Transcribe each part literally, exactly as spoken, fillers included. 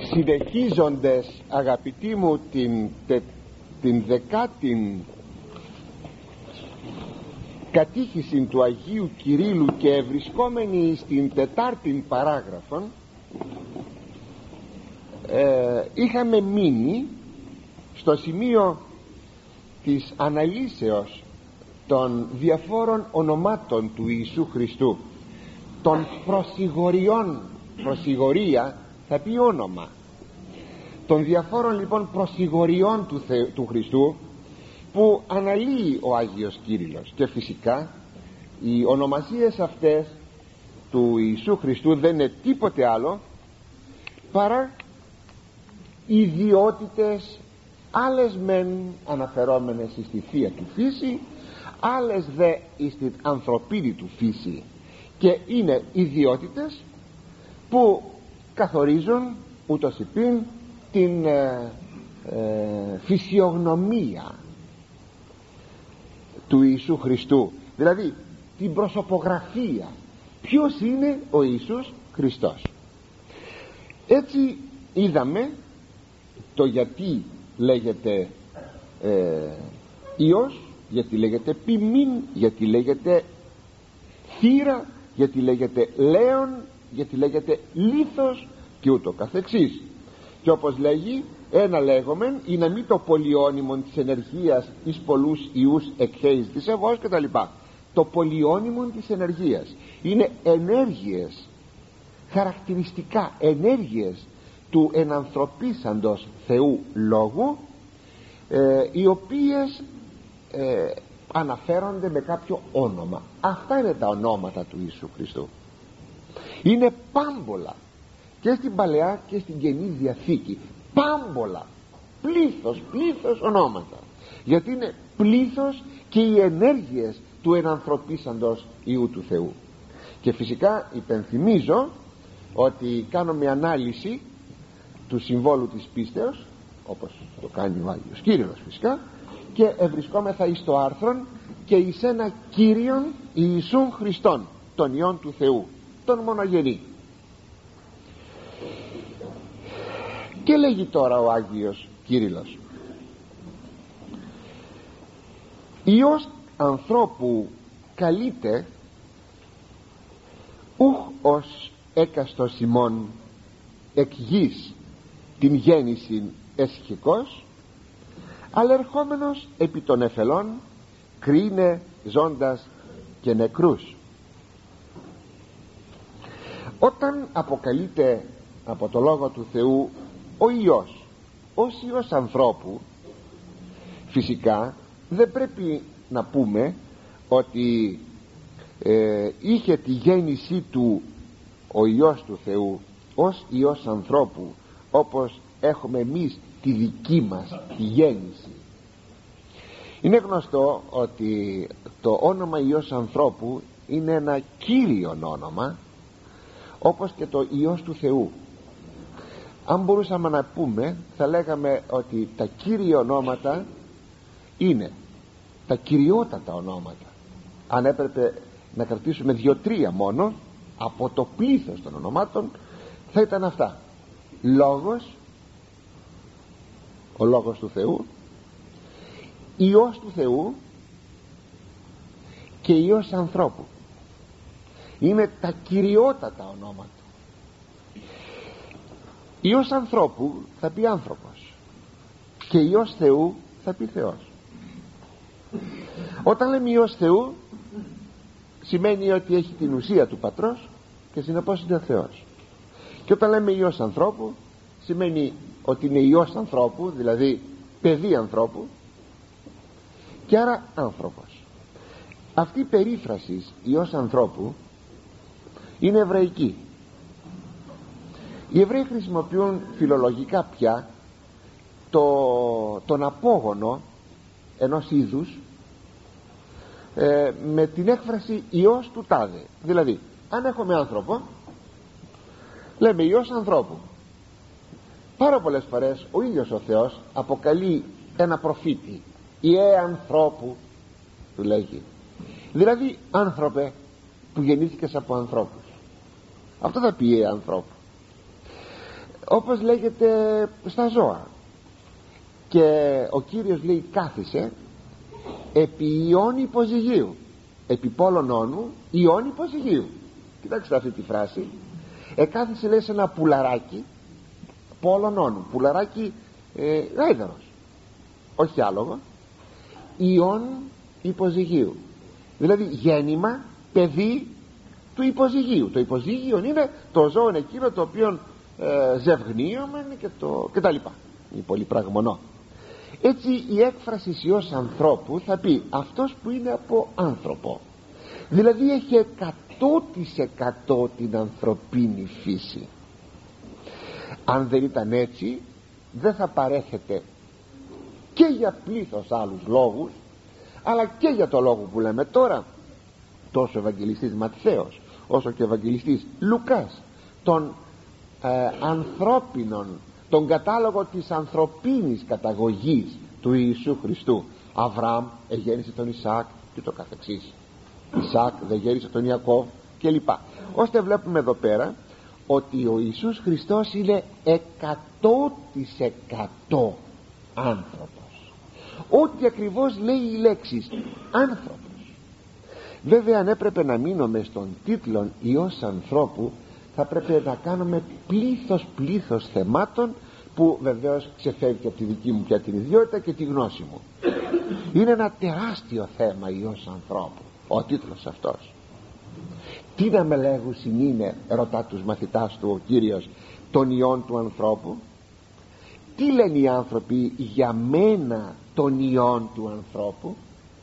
Συνεχίζοντας, αγαπητοί μου, την, τε, την δεκάτη κατήχηση του Αγίου Κυρίλλου και βρισκόμενοι στην τετάρτη παράγραφον, ε, είχαμε μείνει στο σημείο της αναλύσεως των διαφόρων ονομάτων του Ιησού Χριστού, των προσιγοριών. Προσιγορία θα πει όνομα, των διαφόρων λοιπόν προσιγοριών του, Θε, του Χριστού που αναλύει ο Άγιος Κύριλλος. Και φυσικά οι ονομασίες αυτές του Ιησού Χριστού δεν είναι τίποτε άλλο παρά ιδιότητες, άλλες μεν αναφερόμενες στη θεία του φύση, άλλες δε στην ανθρωπίνη του φύση, και είναι ιδιότητες που καθορίζουν ούτως υπήν την ε, ε, φυσιογνωμία του Ιησού Χριστού, δηλαδή την προσωπογραφία, ποιος είναι ο Ιησούς Χριστός. Έτσι είδαμε το γιατί λέγεται ε, Υιός, γιατί λέγεται ποιμήν, γιατί λέγεται θύρα, γιατί λέγεται λέον, γιατί λέγεται λίθος και ούτω καθεξής. Και όπως λέγει, ένα λέγομεν ή να μην το πολυώνυμον της ενεργείας εις πολλούς ιούς εκχέεις της εγώ και τα λοιπά. Το πολυώνυμον της ενεργείας είναι ενέργειες, χαρακτηριστικά ενέργειες του ενανθρωπίσαντος Θεού Λόγου, ε, οι οποίες ε, αναφέρονται με κάποιο όνομα. Αυτά είναι τα ονόματα του Ιησού Χριστού. Είναι πάμπολα και στην Παλαιά και στην Καινή Διαθήκη, πάμπολα, πλήθος, πλήθος ονόματα, γιατί είναι πλήθος και οι ενέργειες του ενανθρωπίσαντος Υιού του Θεού. Και φυσικά υπενθυμίζω ότι κάνω μια ανάλυση του συμβόλου της πίστεως, όπως το κάνει ο Άγιος Κύριλλος φυσικά, και ευρισκόμεθα εις το άρθρον και εις ένα Κύριον Ιησούν Χριστόν, τον Υιόν του Θεού, τον μονογενή. Και λέγει τώρα ο Άγιος Κύριλλος: Υιός ανθρώπου καλείται ουχ ως έκαστος ημών εκ γης την γέννηση εσχικός, αλλά ερχόμενος επί των εφελών κρίνε ζώντας και νεκρούς. Όταν αποκαλείται από το Λόγο του Θεού ο Υιός ως Υιός ανθρώπου, φυσικά δεν πρέπει να πούμε ότι ε, είχε τη γέννησή του ο Υιός του Θεού ως Υιός ανθρώπου, όπως έχουμε εμείς τη δική μας τη γέννηση. Είναι γνωστό ότι το όνομα Υιός ανθρώπου είναι ένα κύριον όνομα, όπως και το Υιός του Θεού. Αν μπορούσαμε να πούμε, θα λέγαμε ότι τα κύρια ονόματα είναι τα κυριότατα ονόματα. Αν έπρεπε να κρατήσουμε δύο-τρία μόνο από το πλήθος των ονομάτων, θα ήταν αυτά: Λόγος, ο Λόγος του Θεού, Υιός του Θεού και Υιός ανθρώπου. Είναι τα κυριότατα ονόματα. Υιός ανθρώπου θα πει άνθρωπος και Υιός Θεού θα πει Θεός. Όταν λέμε Υιός Θεού, σημαίνει ότι έχει την ουσία του Πατρός και συνεπώς είναι Θεός. Και όταν λέμε Υιός ανθρώπου, σημαίνει ότι είναι Υιός ανθρώπου, δηλαδή παιδί ανθρώπου, και άρα άνθρωπος. Αυτή η περίφραση Υιός ανθρώπου είναι εβραϊκή. Οι Εβραίοι χρησιμοποιούν φιλολογικά πια το, τον απόγονο ενός είδους ε, με την έκφραση Υιός του τάδε. Δηλαδή, αν έχουμε άνθρωπο, λέμε Υιός ανθρώπου. Πάρα πολλές φορές ο ίδιος ο Θεός αποκαλεί ένα προφήτη, Ιε ανθρώπου, του λέγει, δηλαδή άνθρωπε που γεννήθηκες από ανθρώπους. Αυτό θα πει Ιε ανθρώπου. όπως λέγεται στα ζώα. Και ο Κύριος λέει κάθισε επί ιών υποζυγίου, επί πόλων όνου ιών υποζυγίου. Κοιτάξτε αυτή τη φράση. Εκάθισε λέει σε ένα πουλαράκι πόλων όνου, πουλαράκι ε, γάιδαρος, όχι άλογο, ιών υποζυγίου, δηλαδή γέννημα παιδί του υποζυγίου. Το υποζύγιο είναι το ζώο εκείνο το οποίο ε, ζευγνίωμεν και, το, και τα λοιπά, είναι πολύ πραγμονό. Έτσι η έκφραση ιός ανθρώπου θα πει αυτός που είναι από άνθρωπο, δηλαδή έχει εκατό τοις εκατό την ανθρωπίνη φύση. Αν δεν ήταν έτσι δεν θα παρέχεται και για πλήθος άλλους λόγους, αλλά και για το λόγο που λέμε τώρα, τόσο ο Ευαγγελιστής Ματθαίος όσο και ο Ευαγγελιστής Λουκάς τον ε, ανθρώπινων, τον κατάλογο της ανθρωπίνης καταγωγής του Ιησού Χριστού. Αβραάμ εγέννησε τον Ισαάκ και το καθεξής, Ισαάκ δεν γέννησε τον Ιακώβ και λοιπά, ώστε βλέπουμε εδώ πέρα ότι ο Ιησούς Χριστός είναι εκατό τοις εκατό άνθρωπος, ό,τι ακριβώς λέει η λέξη άνθρωπος. Βέβαια αν έπρεπε να μείνουμε στον τίτλο Υιός ανθρώπου, θα πρέπει να κάνουμε πλήθος πλήθος θεμάτων που βεβαίως ξεφεύγει από τη δική μου πια την ιδιότητα και τη γνώση μου. Είναι ένα τεράστιο θέμα Υιός ανθρώπου ο τίτλος αυτός. Τι να με λέγουσιν είναι, ρωτά τους μαθητάς του ο Κύριος, των ιών του ανθρώπου? Τι λένε οι άνθρωποι για μένα των ιών του ανθρώπου?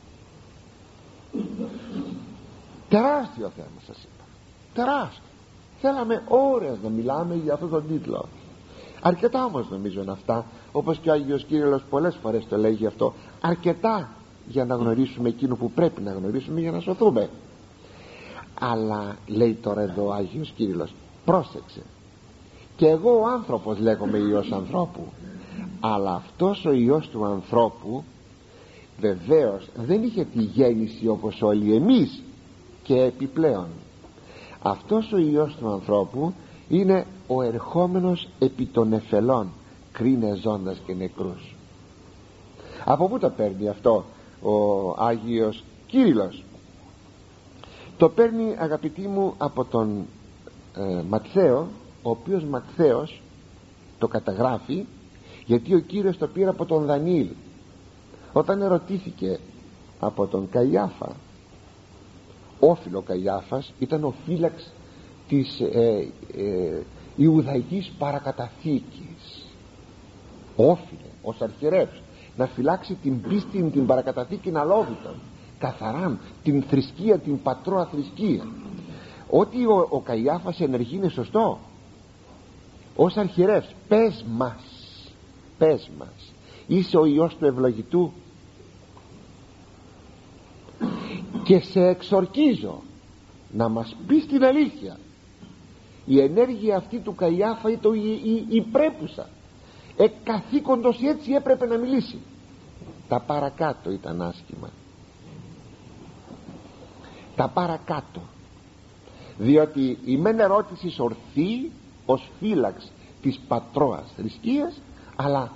Τεράστιο θέμα σας είπα, τεράστιο. Θέλαμε ώρες να μιλάμε για αυτόν τον τίτλο. Αρκετά όμως νομίζω είναι αυτά, όπως και ο Άγιος Κύριλλος πολλές φορές το λέγει αυτό, αρκετά για να γνωρίσουμε εκείνο που πρέπει να γνωρίσουμε για να σωθούμε. Αλλά λέει τώρα εδώ ο Άγιος Κύριλλος, πρόσεξε, και εγώ ο άνθρωπος λέγομαι Υιός ανθρώπου, αλλά αυτός ο Υιός του ανθρώπου βεβαίως δεν είχε τη γέννηση όπως όλοι εμείς, και επιπλέον αυτός ο Υιός του ανθρώπου είναι ο ερχόμενος επί των εφελών, κρίνε ζώντας και νεκρούς. Από πού το παίρνει αυτό ο Άγιος Κύριλλος? Το παίρνει, αγαπητοί μου, από τον ε, Ματθαίο, ο οποίος Ματθαίος το καταγράφει, γιατί ο Κύριος το πήρε από τον Δανιήλ. Όταν ερωτήθηκε από τον Καϊάφα, όφιλο Καϊάφας ήταν ο φύλαξ της ε, ε, Ιουδαϊκής παρακαταθήκης, όφιλε ως αρχιερεύς να φυλάξει την πίστη, την παρακαταθήκη αλόβητον, καθαράν, την θρησκεία, την πατρόα θρησκεία. Ότι ο, ο Καϊάφας ενεργεί είναι σωστό. Ως αρχιερεύς, πες μας, πες μας, είσαι ο Υιός του ευλογητού και σε εξορκίζω να μας πεις την αλήθεια. Η ενέργεια αυτή του Καϊάφα ήταν η, η, η πρέπουσα, εκαθήκοντος έτσι έπρεπε να μιλήσει. Τα παρακάτω ήταν άσχημα, τα παρακάτω, διότι η μεν ερώτηση ορθή ως φύλαξ της πατρόας θρησκείας, αλλά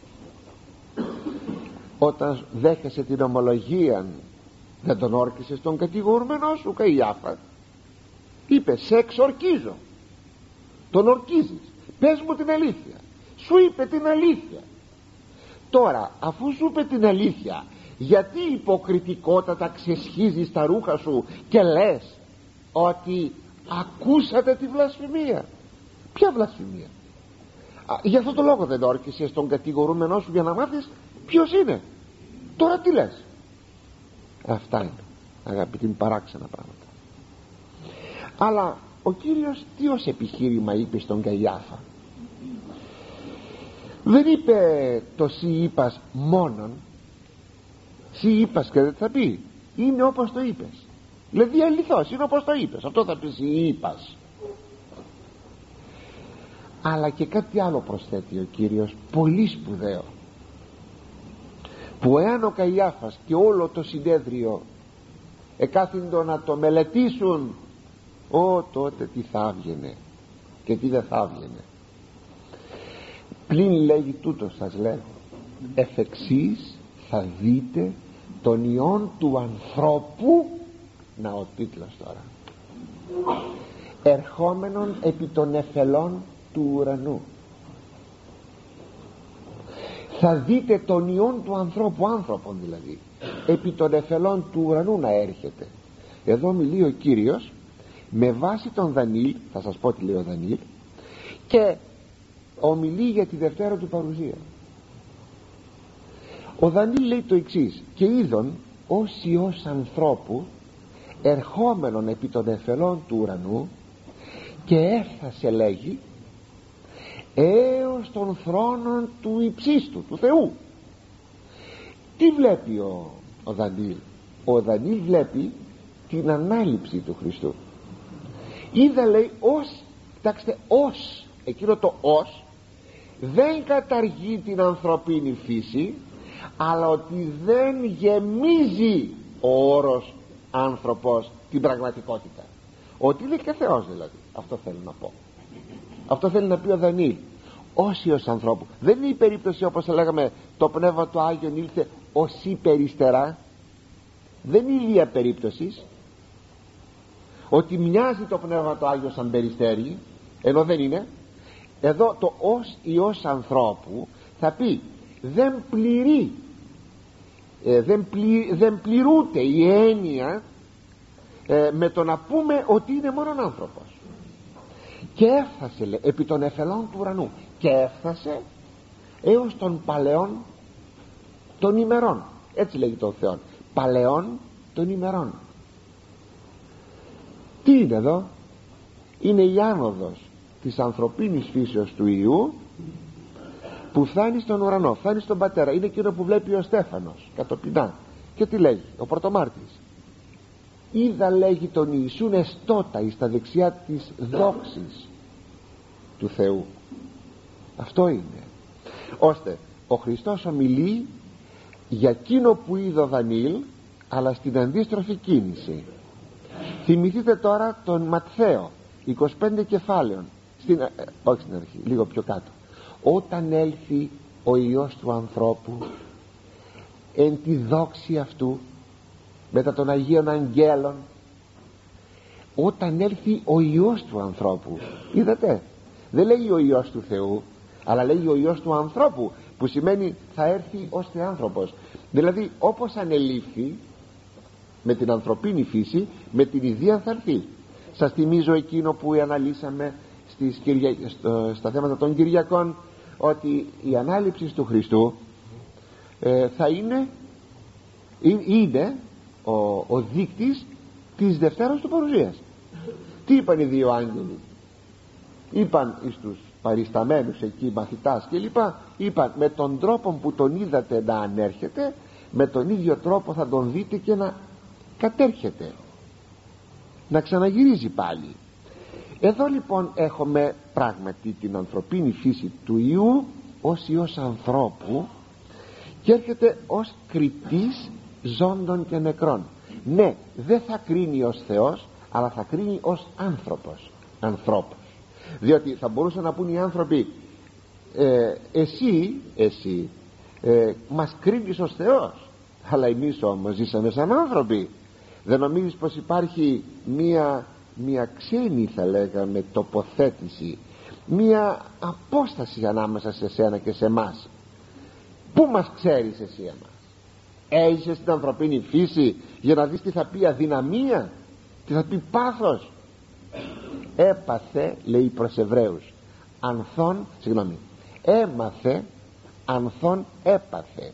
όταν δέχεσαι την ομολογία δεν τον όρκισες τον κατηγορούμενο σου Καϊάφα? Είπε σε εξορκίζω, τον ορκίζεις, πες μου την αλήθεια. Σου είπε την αλήθεια. Τώρα αφού σου είπε την αλήθεια, γιατί υποκριτικότατα ξεσχίζεις τα ρούχα σου και λες ότι ακούσατε τη βλασφημία? Ποια βλασφημία? Α, για αυτό το λόγο δεν όρκισες τον κατηγορούμενό σου για να μάθεις ποιος είναι? Τώρα τι λες? Αυτά είναι, αγαπητοί μου, παράξενα πράγματα. Αλλά ο Κύριος τι ως επιχείρημα είπε στον Καϊάφα? Δεν είπε το σύ είπας μόνον, σύ είπας και δεν θα πει, είναι όπως το είπες, δηλαδή αληθώς είναι όπως το είπες, αυτό θα πει σύ είπας. Αλλά και κάτι άλλο προσθέτει ο Κύριος, πολύ σπουδαίο, που εάν ο Καϊάφας και όλο το συνέδριο εκάθιντο να το μελετήσουν, Ω τότε τι θα έβγαινε και τι δεν θα έβγαινε. πλην λέγει τούτο σας λέγω, εφ' εξής θα δείτε τον Υιόν του ανθρώπου, να ο τίτλος τώρα, ερχόμενον επί των εφελών του ουρανού. Θα δείτε τον Υιόν του ανθρώπου, άνθρωπον δηλαδή, επί των εφελών του ουρανού να έρχεται. Εδώ μιλεί ο Κύριος με βάση τον Δανιήλ, θα σας πω τι λέει ο Δανιήλ, και ομιλεί για τη Δευτέρα του παρουσία. Ο Δανιήλ λέει το εξής: και είδον ως Υιός ανθρώπου ερχόμενον επί των εφελών του ουρανού, και έφτασε, λέγει, έως των θρόνων του υψίστου, του Θεού. Τι βλέπει ο, ο Δανιήλ? Ο Δανιήλ βλέπει την ανάληψη του Χριστού. Είδα, λέει, ως, κοιτάξτε, ως, εκείνο το ως δεν καταργεί την ανθρωπίνη φύση, αλλά ότι δεν γεμίζει ο όρος άνθρωπος την πραγματικότητα, ότι είναι και Θεός δηλαδή. Αυτό θέλω να πω, αυτό θέλει να πει ο Δανιήλ. Όσιος ανθρώπου, δεν είναι η περίπτωση όπως λέγαμε το Πνεύμα του Άγιον ήλθε ως υπεριστερά, δεν είναι ηλία περίπτωσης ότι μοιάζει το Πνεύμα του Άγιο σαν περιστέρι, ενώ δεν είναι. Εδώ το ως Υιός ανθρώπου θα πει δεν πληρεί, ε, δεν, πλη, δεν πληρούνται η έννοια ε, με το να πούμε ότι είναι μόνον άνθρωπος. Και έφτασε, λέει, επί των εφελών του ουρανού, και έφτασε έως των παλαιών των ημερών, έτσι λέγει τον Θεό, παλαιών των ημερών. Τι είναι εδώ? Είναι η άνοδος της ανθρωπίνης φύσεως του Υιού που φτάνει στον ουρανό, φτάνει στον Πατέρα. Είναι εκείνο που βλέπει ο Στέφανος κατοπινά. Και τι λέγει ο πρωτομάρτης? Είδα, λέγει, τον Ιησούν εστότα εις τα δεξιά της δόξης του Θεού. Αυτό είναι. Ώστε ο Χριστός ομιλεί για εκείνο που είδε ο Δανιήλ, αλλά στην αντίστροφη κίνηση. Θυμηθείτε τώρα τον Ματθαίο είκοσι πέντε κεφάλαιων στην, ε, όχι στην αρχή, λίγο πιο κάτω. Όταν έλθει ο Υιός του ανθρώπου εν τη δόξη αυτού μετά των Αγίων Αγγέλων, όταν έλθει ο Υιός του ανθρώπου, είδατε, δεν λέει ο Υιός του Θεού, αλλά λέει ο Υιός του ανθρώπου, που σημαίνει θα έρθει ως Θεάνθρωπος. Δηλαδή όπως ανελήφθη με την ανθρωπίνη φύση, με την ιδία θα έρθει. Σας θυμίζω εκείνο που αναλύσαμε στις Κυρια... στο... στα θέματα των Κυριακών, ότι η ανάληψη του Χριστού ε, θα είναι είναι ο, ο δείκτης της Δευτέρας του παρουσίας. Τι είπαν οι δύο άγγελοι? Είπαν εις τους παρισταμένους εκεί μαθητάς και λοιπά, είπαν με τον τρόπο που τον είδατε να ανέρχεται, με τον ίδιο τρόπο θα τον δείτε και να κατέρχεται, να ξαναγυρίζει πάλι. Εδώ λοιπόν έχουμε πράγματι την ανθρωπίνη φύση του Υιού ως Υιός ανθρώπου και έρχεται ως κριτής ζώντων και νεκρών. Ναι, δεν θα κρίνει ως Θεός, αλλά θα κρίνει ως άνθρωπος, ανθρώπος. Διότι θα μπορούσαν να πούν οι άνθρωποι ε, εσύ, εσύ ε, μας κρίνεις ως Θεός, αλλά εμείς όμως ζήσαμε σαν άνθρωποι. Δεν νομίζεις πως υπάρχει μία, μία ξένη, θα λέγαμε, τοποθέτηση, μία απόσταση ανάμεσα σε σένα και σε εμάς? Πού μας ξέρεις εσύ εμάς? Έζησες στην ανθρωπίνη φύση για να δεις τι θα πει αδυναμία, τι θα πει πάθος? Έπαθε, λέει προς Εβραίους, ανθών, συγγνώμη, έμαθε, ανθών έπαθε.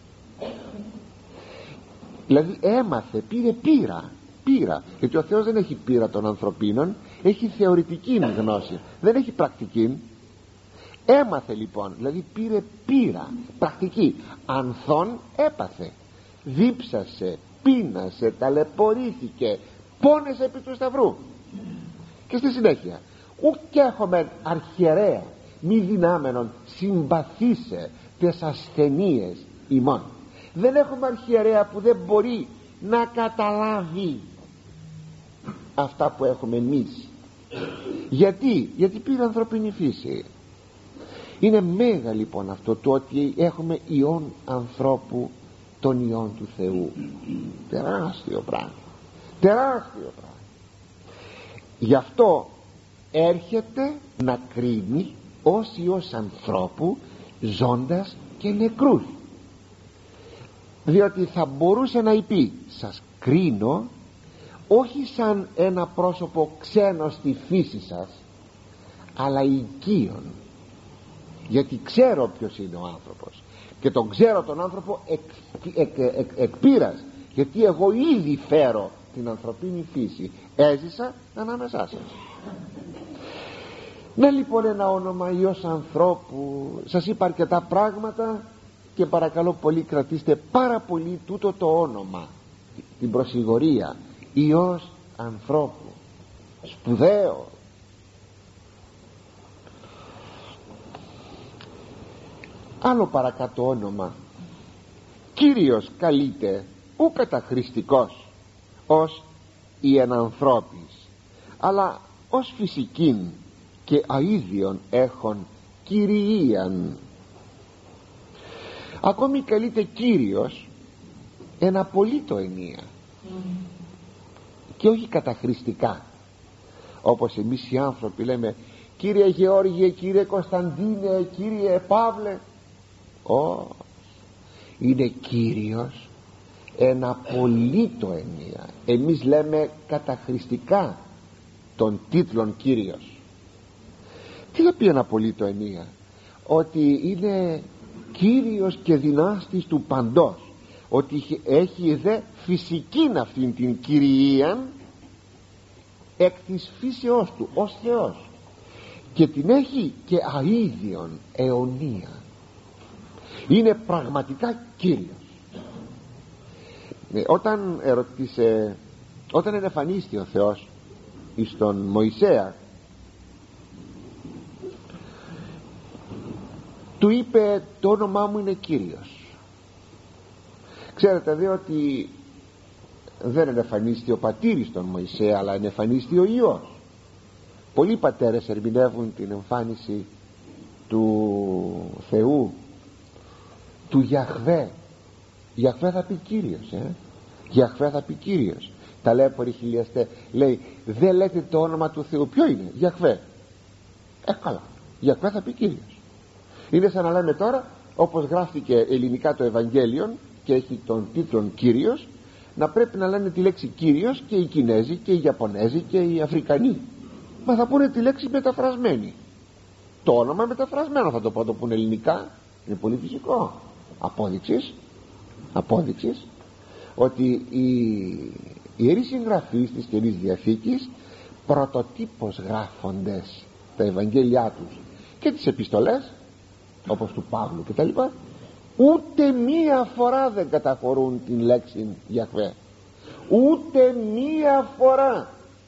Δηλαδή έμαθε, πήρε πείρα, πείρα, γιατί ο Θεός δεν έχει πείρα των ανθρωπίνων, έχει θεωρητική γνώση, δεν έχει πρακτική. Έμαθε λοιπόν, δηλαδή πήρε πείρα, πρακτική. Ανθών έπαθε, δίψασε, πείνασε, ταλαιπωρήθηκε, πόνεσε επί του σταυρού. Και στη συνέχεια, ουκ έχομεν αρχιερέα μη δυνάμενον συμπαθήσε τες ασθενείες ημών. Δεν έχουμε αρχιερέα που δεν μπορεί να καταλάβει αυτά που έχουμε εμείς. Γιατί? Γιατί πήρε ανθρωπίνη φύση. Είναι μέγα λοιπόν αυτό το ότι έχουμε ιόν ανθρώπου, τον ιόν του Θεού. Τεράστιο πράγμα, τεράστιο πράγμα. Γι' αυτό έρχεται να κρίνει ως ιός ανθρώπου ζώντας και νεκρούς, διότι θα μπορούσε να πει σας κρίνω όχι σαν ένα πρόσωπο ξένο στη φύση σας, αλλά οικείον, γιατί ξέρω ποιος είναι ο άνθρωπος και τον ξέρω τον άνθρωπο εκ, εκ, εκ, εκ, εκ πείρας, γιατί εγώ ήδη φέρω την ανθρωπίνη φύση, έζησα ανάμεσά σας. Να λοιπόν ένα όνομα ιός ανθρώπου. Σας είπα αρκετά πράγματα και παρακαλώ πολύ κρατήστε πάρα πολύ τούτο το όνομα, την προσιγωρία, ιός ανθρώπου, σπουδαίο. Άλλο παρακάτω όνομα, Κύριος καλείται ου καταχρηστικός ως η ενανθρώπης, αλλά ως φυσικήν και αΐδιον έχων κυριίαν. Ακόμη καλείται Κύριος εν απολύτω ενία mm. και όχι καταχρηστικά, όπως εμείς οι άνθρωποι λέμε Κύριε Γεώργιε, Κύριε Κωνσταντίνε, Κύριε Παύλε. Ω, είναι Κύριος εν απολύτω ενία. Εμείς λέμε καταχρηστικά των τίτλων Κύριος. Τι θα πει εν απολύτω ενία? Ότι είναι Κύριος και δυνάστης του παντός, ότι έχει δε φυσικήν αυτήν την κυριίαν εκ της φύσεώς του ως Θεός, και την έχει και αΐδιον αιωνία. Είναι πραγματικά Κύριος. ε, όταν ερωτήσε, όταν ενεφανίστη ο Θεός εις τον Μωυσέα, του είπε το όνομά μου είναι Κύριος. Ξέρετε δε ότι δεν ενεφανίστη ο πατήρης τον Μωυσέα, αλλά ενεφανίστη ο Υιός. Πολλοί πατέρες ερμηνεύουν την εμφάνιση του Θεού, του Γιαχβέ. Γιαχβέ θα πει Κύριος, ε? Γιαχβέ θα πει Κύριος. Ταλέποροι χιλιαστέ λέει δεν λέτε το όνομα του Θεού, ποιο είναι? Γιαχβέ. Ε καλά, Γιαχβέ θα πει Κύριος. Είναι σαν να λέμε τώρα, όπως γράφτηκε ελληνικά το Ευαγγέλιο και έχει τον τίτλο Κύριος, να πρέπει να λένε τη λέξη Κύριος και οι Κινέζοι και οι Ιαπωνέζοι και οι Αφρικανοί. Μα θα πούνε τη λέξη μεταφρασμένη. Το όνομα μεταφρασμένο θα το πω, το πούνε ελληνικά. Είναι πολύ φυσικό. Απόδειξης Απόδειξης ότι οι ιερείς συγγραφείς της Καινής Διαθήκης πρωτοτύπως γράφοντες τα Ευαγγέλια τους και τις επιστολές όπως του Παύλου και τα λοιπά, ούτε μία φορά δεν καταχωρούν την λέξη Γιαχβέ, ούτε μία φορά.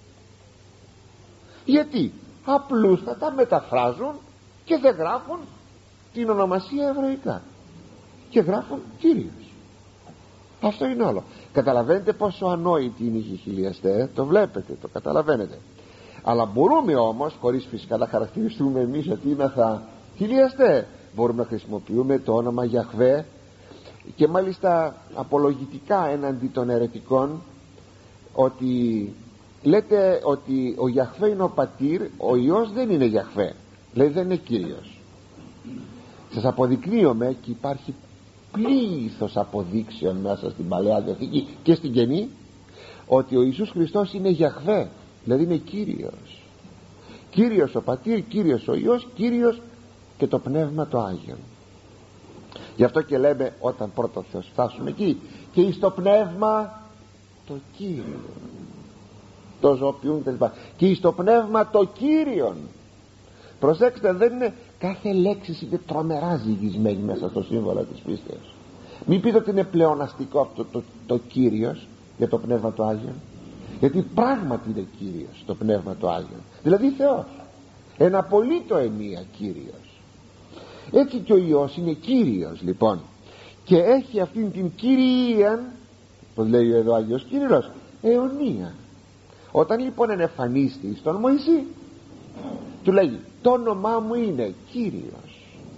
Γιατί? Απλούστατα μεταφράζουν και δεν γράφουν την ονομασία εβραϊκά και γράφουν Κύριος. Αυτό είναι όλο. Καταλαβαίνετε πόσο ανόητη είναι η χιλιαστέ? Το βλέπετε, το καταλαβαίνετε. Αλλά μπορούμε όμως, χωρίς φυσικά να χαρακτηριστούμε εμείς ότι είμεθα χιλιαστέ, μπορούμε να χρησιμοποιούμε το όνομα Γιαχβέ και μάλιστα απολογητικά έναντι των αιρετικών, ότι λέτε ότι ο Γιαχβέ είναι ο πατήρ, ο Υιός δεν είναι Γιαχβέ, λέει δεν είναι Κύριος. Σας αποδεικνύομαι και υπάρχει πλήθος αποδείξεων μέσα στην Παλαιά Διαθήκη και στην Καινή ότι ο Ιησούς Χριστός είναι Γιαχβέ, δηλαδή είναι Κύριος. Κύριος ο πατήρ, Κύριος ο Υιός, Κύριος και το Πνεύμα το Άγιον. Γι' αυτό και λέμε όταν πρώτα Θεός φτάσουμε εκεί, και εις το Πνεύμα το Κύριο, το ζωοποιούν κλπ. Και εις το Πνεύμα το Κύριον. Προσέξτε, δεν είναι, κάθε λέξη είναι τρομερά ζυγισμένη μέσα στο σύμβολο της πίστεως. Μην πείτε ότι είναι πλεοναστικό αυτό το, το, το Κύριος για το Πνεύμα το Άγιον, γιατί πράγματι είναι Κύριος το Πνεύμα το Άγιον, δηλαδή Θεός, εν απολύτω ενία Κύριος. Έτσι και ο Υιός είναι Κύριος λοιπόν, και έχει αυτήν την κυριίαν, πως λέει εδώ ο Άγιος Κύριος, αιωνία. Όταν λοιπόν ενεφανίστη στον Μωυσή, του λέγει το όνομά μου είναι Κύριος.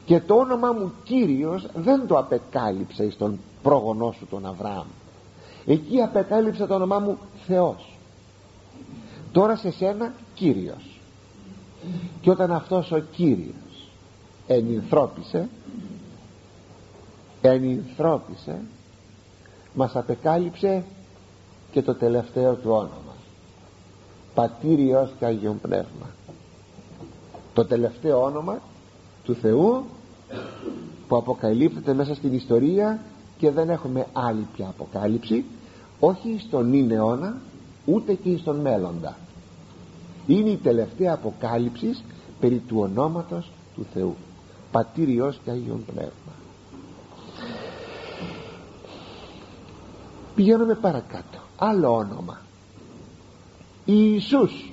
και το όνομα μου Κύριος δεν το απεκάλυψε στον πρόγονό σου τον Αβραάμ. Εκεί απεκάλυψε το όνομά μου Θεός. Τώρα σε σένα Κύριος. Και όταν αυτός ο Κύριος ενυνθρώπισε ενυνθρώπισε μας απεκάλυψε και το τελευταίο του όνομα, Πατήρ, Υιός και Άγιον Πνεύμα. Το τελευταίο όνομα του Θεού που αποκαλύπτεται μέσα στην ιστορία και δεν έχουμε άλλη πια αποκάλυψη, όχι στον ίν αιώνα ούτε και στον μέλλοντα. Είναι η τελευταία αποκάλυψη περί του ονόματος του Θεού, Πατήρ, Υιός και Άγιον Πνεύμα. Πηγαίνουμε παρακάτω. Άλλο όνομα, Ιησούς.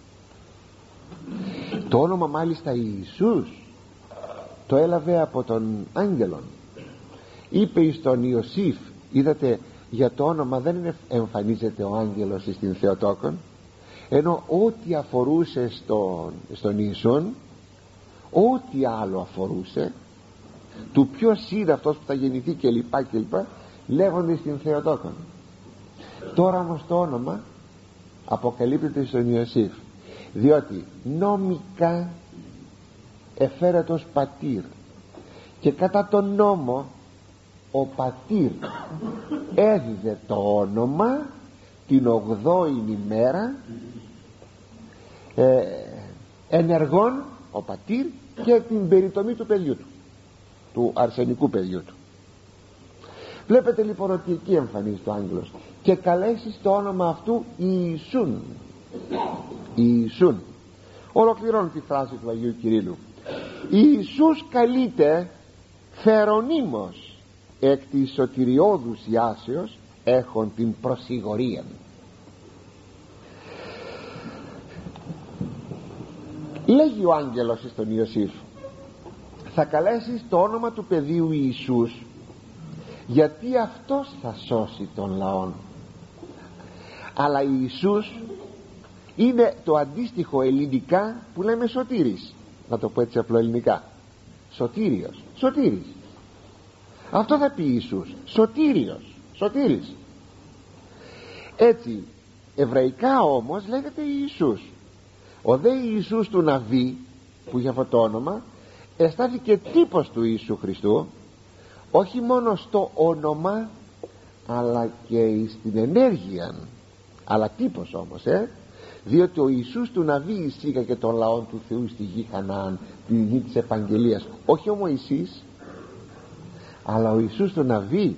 Το όνομα μάλιστα Ιησούς το έλαβε από τον άγγελον. Είπε εις τον Ιωσήφ, είδατε, για το όνομα δεν εμφανίζεται ο άγγελος στην Θεοτόκον, ενώ ό,τι αφορούσε στον, στον Ιησούν, ό,τι άλλο αφορούσε, του ποιος είναι αυτός που θα γεννηθεί και λοιπά και λοιπά, λέγονται στην Θεοτόκον. Τώρα όμως το όνομα αποκαλύπτεται στον Ιωσήφ, διότι νόμικα εφέρεται ως πατήρ, και κατά τον νόμο ο πατήρ έδιδε το όνομα την ογδόη ημέρα ε, ενεργών ο πατήρ και την περιτομή του παιδιού του, του αρσενικού παιδιού του. Βλέπετε λοιπόν ότι εκεί εμφανίζεται ο άγγελος και καλέσεις το όνομα αυτού Ιησούν. Ιησούν. Ολοκληρώνω τη φράση του Αγίου Κυρίλλου. Ιησούς καλείται φερονίμος εκ της σωτηριώδους ιάσεως έχων την προσιγωρία. Λέγει ο άγγελος στον Ιωσήφ, θα καλέσεις το όνομα του παιδίου Ιησούς, γιατί αυτός θα σώσει τον λαόν. Αλλά Ιησούς είναι το αντίστοιχο ελληνικά που λέμε σωτήρης, να το πω έτσι απλοελληνικά, σωτήριος, σωτήρης. Αυτό θα πει Ιησούς, σωτήριος, σωτήρης. Έτσι εβραϊκά όμως λέγεται Ιησούς. Ο δε Ιησούς του Ναβί, που είχε αυτό το όνομα, αισθάθηκε τύπος του Ιησού Χριστού, όχι μόνο στο όνομα αλλά και στην ενέργεια, αλλά τύπος όμως, ε? διότι ο Ιησούς του Ναβί εισήγαγε των λαών του Θεού στη γη Χαναάν, τη γη της επαγγελίας, όχι ο Μωυσής αλλά ο Ιησούς του Ναβί.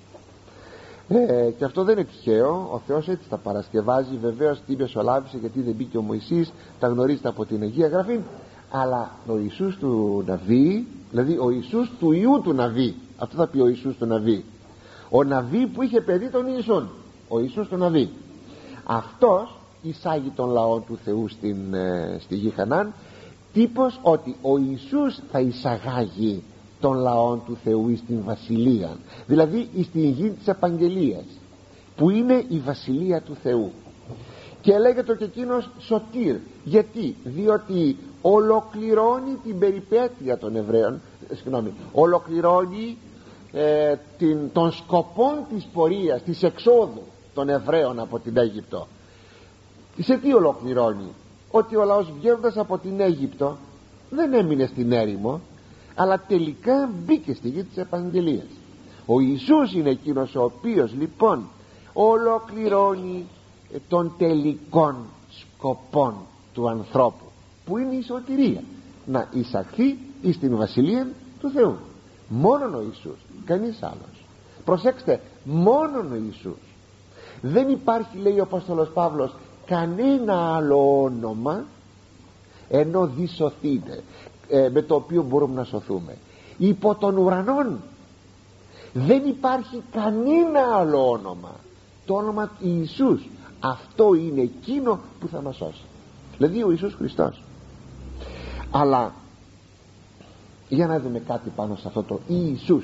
ε, και αυτό δεν είναι τυχαίο, ο Θεός έτσι τα παρασκευάζει. Βεβαίως τι μεσολάβησε, γιατί δεν μπήκε ο Μωυσής, τα γνωρίζετε από την Αγία Γραφή, αλλά ο Ιησούς του Ναβί, δηλαδή ο Ιησούς του Ιού του Ναβί, αυτό θα πει ο Ιησούς του Ναβί, ο Ναβί που είχε παιδί τον Ιησούν, ο Ιησούς του Ναβί, αυτός εισάγει τον λαό του Θεού στην, ε, στη γη Χαναάν, τύπος ότι ο Ιησούς θα εισαγάγει των λαών του Θεού στην βασιλεία, δηλαδή στην γη της επαγγελίας που είναι η βασιλεία του Θεού. Και λέγεται και εκείνος σωτήρ, γιατί διότι ολοκληρώνει την περιπέτεια των Εβραίων, συγγνώμη, ολοκληρώνει ε, την, των σκοπών της πορείας, της εξόδου των Εβραίων από την Αίγυπτο. Σε τι ολοκληρώνει? Ότι ο λαός βγαίνοντας από την Αίγυπτο δεν έμεινε στην έρημο, αλλά τελικά μπήκε στη γη της επαγγελίας. Ο Ιησούς είναι εκείνος ο οποίος λοιπόν ολοκληρώνει των τελικών σκοπών του ανθρώπου, που είναι η σωτηρία, να εισαχθεί εις την βασιλεία του Θεού. Μόνον ο Ιησούς, κανείς άλλος. Προσέξτε, μόνον ο Ιησούς. Δεν υπάρχει, λέει ο Απόστολος Παύλος, κανένα άλλο όνομα ενώ δισωθείτε, ε, με το οποίο μπορούμε να σωθούμε. Υπό των ουρανών δεν υπάρχει κανένα άλλο όνομα. Το όνομα Ιησούς, αυτό είναι εκείνο που θα μας σώσει, δηλαδή ο Ιησούς Χριστός. Αλλά για να δούμε κάτι πάνω σε αυτό το Ιησούς.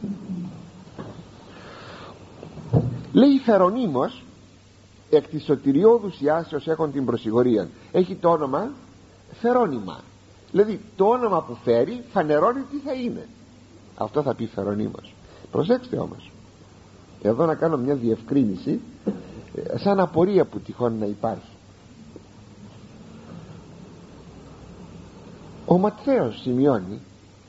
Λέει φερονίμος εκ της σωτηριώδους ιάσεως έχων την προσιγωρία. Έχει το όνομα φερόνημα. Δηλαδή το όνομα που φέρει φανερώνει τι θα είναι. Αυτό θα πει Φερονίμος. Προσέξτε όμως, εδώ να κάνω μια διευκρίνηση, σαν απορία που τυχόν να υπάρχει. Ο Ματθαίος σημειώνει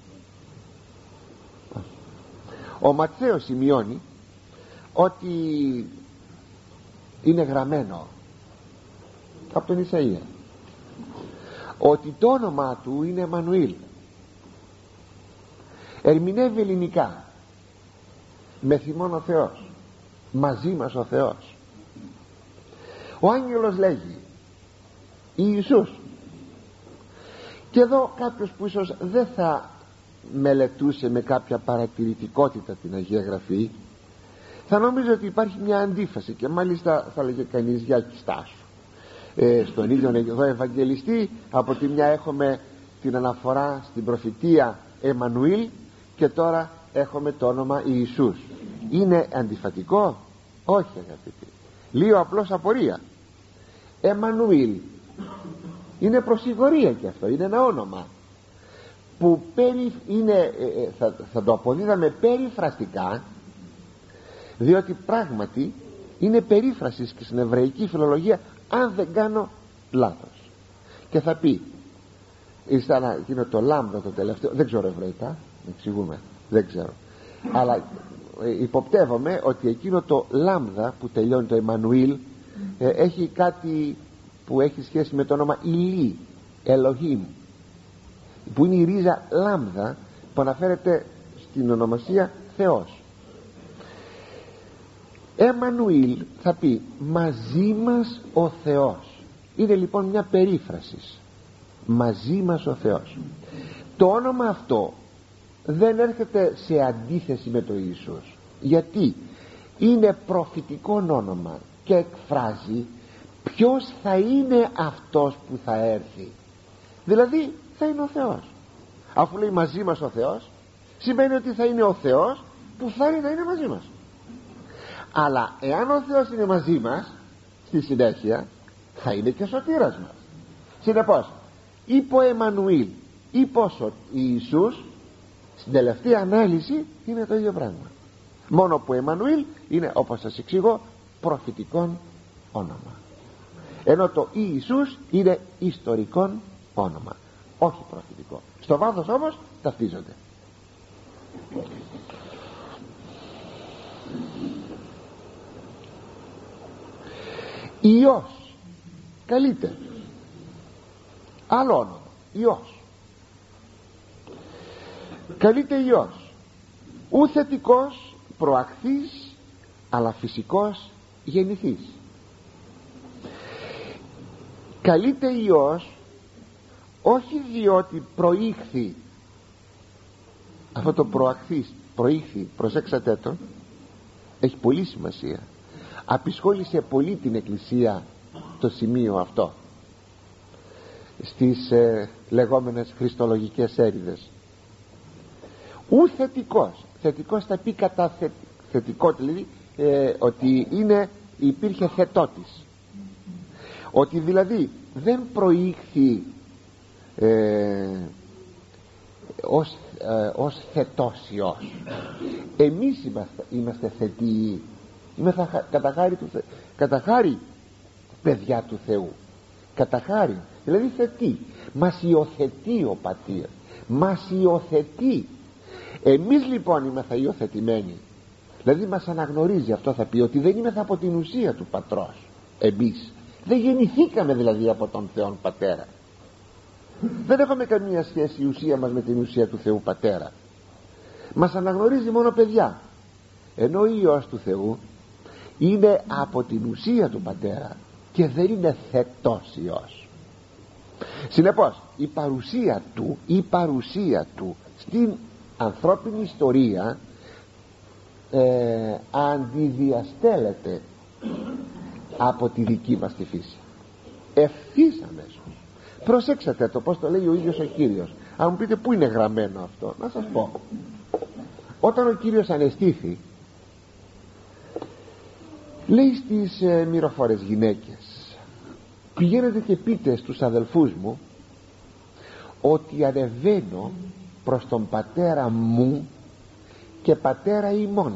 ο Ματθαίος σημειώνει ότι είναι γραμμένο από τον Ισαΐα ότι το όνομα του είναι Εμμανουήλ. Ερμηνεύει ελληνικά, με θυμόν ο Θεός, μαζί μας ο Θεός. Ο άγγελος λέγει Ιησούς. Και εδώ κάποιος που ίσως δεν θα μελετούσε με κάποια παρατηρητικότητα την Αγία Γραφή, θα νόμιζε ότι υπάρχει μια αντίφαση, και μάλιστα θα λέγε κανείς για στάσου ε, στον ίδιο εδώ Ευαγγελιστή. Από τη μια έχουμε την αναφορά στην προφητεία Εμμανουήλ και τώρα έχουμε το όνομα Ιησούς. Είναι αντιφατικό? Όχι αγαπητοί, λίγο απλώς απορία. Εμμανουήλ είναι προσιγωρία, και αυτό είναι ένα όνομα που περι, είναι, ε, θα, θα το αποδίδαμε περιφραστικά, διότι πράγματι είναι περίφραση και στην εβραϊκή φιλολογία, αν δεν κάνω λάθος. Και θα πει ύστερα εκείνο το λάμδα το τελευταίο, δεν ξέρω εβραϊκά, εξηγούμε, δεν ξέρω, αλλά ε, υποπτεύομαι ότι εκείνο το λάμδα που τελειώνει το Εμμανουήλ ε, έχει κάτι που έχει σχέση με το όνομα Ηλί, Ελοχήμ, που είναι η ρίζα λάμδα που αναφέρεται στην ονομασία Θεός. Εμμανουήλ θα πει μαζί μας ο Θεός. Είναι λοιπόν μια περίφραση, μαζί μας ο Θεός. Το όνομα αυτό δεν έρχεται σε αντίθεση με το Ιησούς, γιατί είναι προφητικό όνομα και εκφράζει ποιος θα είναι αυτός που θα έρθει. Δηλαδή θα είναι ο Θεός. Αφού λέει μαζί μας ο Θεός, σημαίνει ότι θα είναι ο Θεός που θα είναι, θα είναι μαζί μας. Αλλά εάν ο Θεός είναι μαζί μας, στη συνέχεια θα είναι και σωτήρας μας. Συνεπώς υπό Εμμανουήλ, υπό Ιησούς, στην τελευταία ανάλυση είναι το ίδιο πράγμα, μόνο που Εμμανουήλ είναι, όπως σας εξηγώ, προφητικό όνομα, ενώ το Ιησούς είναι ιστορικό όνομα, όχι προφητικό. Στο βάθος όμως ταυτίζονται. Υιός καλείται, άλλο όνομα, Υιός, καλείται Υιός, ου θετικός προαχθής, αλλά φυσικός γεννηθής. Καλείται Υιός όχι διότι προήχθη, αυτό το προαχθής, προήχθη, προσέξατε το, έχει πολύ σημασία, απεισχόλησε πολύ την Εκκλησία το σημείο αυτό στις ε, λεγόμενες χριστολογικές έρηδες. Ου θετικός, θετικός θα πει κατά θε, θετικό, δηλαδή ε, ότι είναι, υπήρχε θετότης, ότι δηλαδή δεν προήχθη ε, ως, ε, ως θετόσιος. Εμείς είμαστε, είμαστε θετοί, είμαστε κατά χάρη, του, κατά χάρη παιδιά του Θεού, κατά χάρη, δηλαδή θετοί. Μας υιοθετεί ο Πατήρ, μας υιοθετεί. Εμείς λοιπόν είμαστε υιοθετημένοι, δηλαδή μας αναγνωρίζει, αυτό θα πει, ότι δεν είμαστε από την ουσία του Πατρός. Εμείς δεν γεννηθήκαμε δηλαδή από τον Θεόν Πατέρα, δεν έχουμε καμία σχέση η ουσία μας με την ουσία του Θεού Πατέρα. Μας αναγνωρίζει μόνο παιδιά, ενώ ο Υιός του Θεού είναι από την ουσία του Πατέρα και δεν είναι θετός Υιός. Συνεπώς η παρουσία του, η παρουσία του στην ανθρώπινη ιστορία ε, αντιδιαστέλλεται από τη δική μας τη φύση ευθύς αμέσως. Προσέξατε το πως το λέει ο ίδιος ο Κύριος. Αν μου πείτε πού είναι γραμμένο αυτό, να σας πω. Όταν ο Κύριος ανεστήθη, λέει στις ε, μυροφόρες γυναίκες, πηγαίνετε και πείτε στους αδελφούς μου ότι ανεβαίνω προς τον πατέρα μου και πατέρα ημών,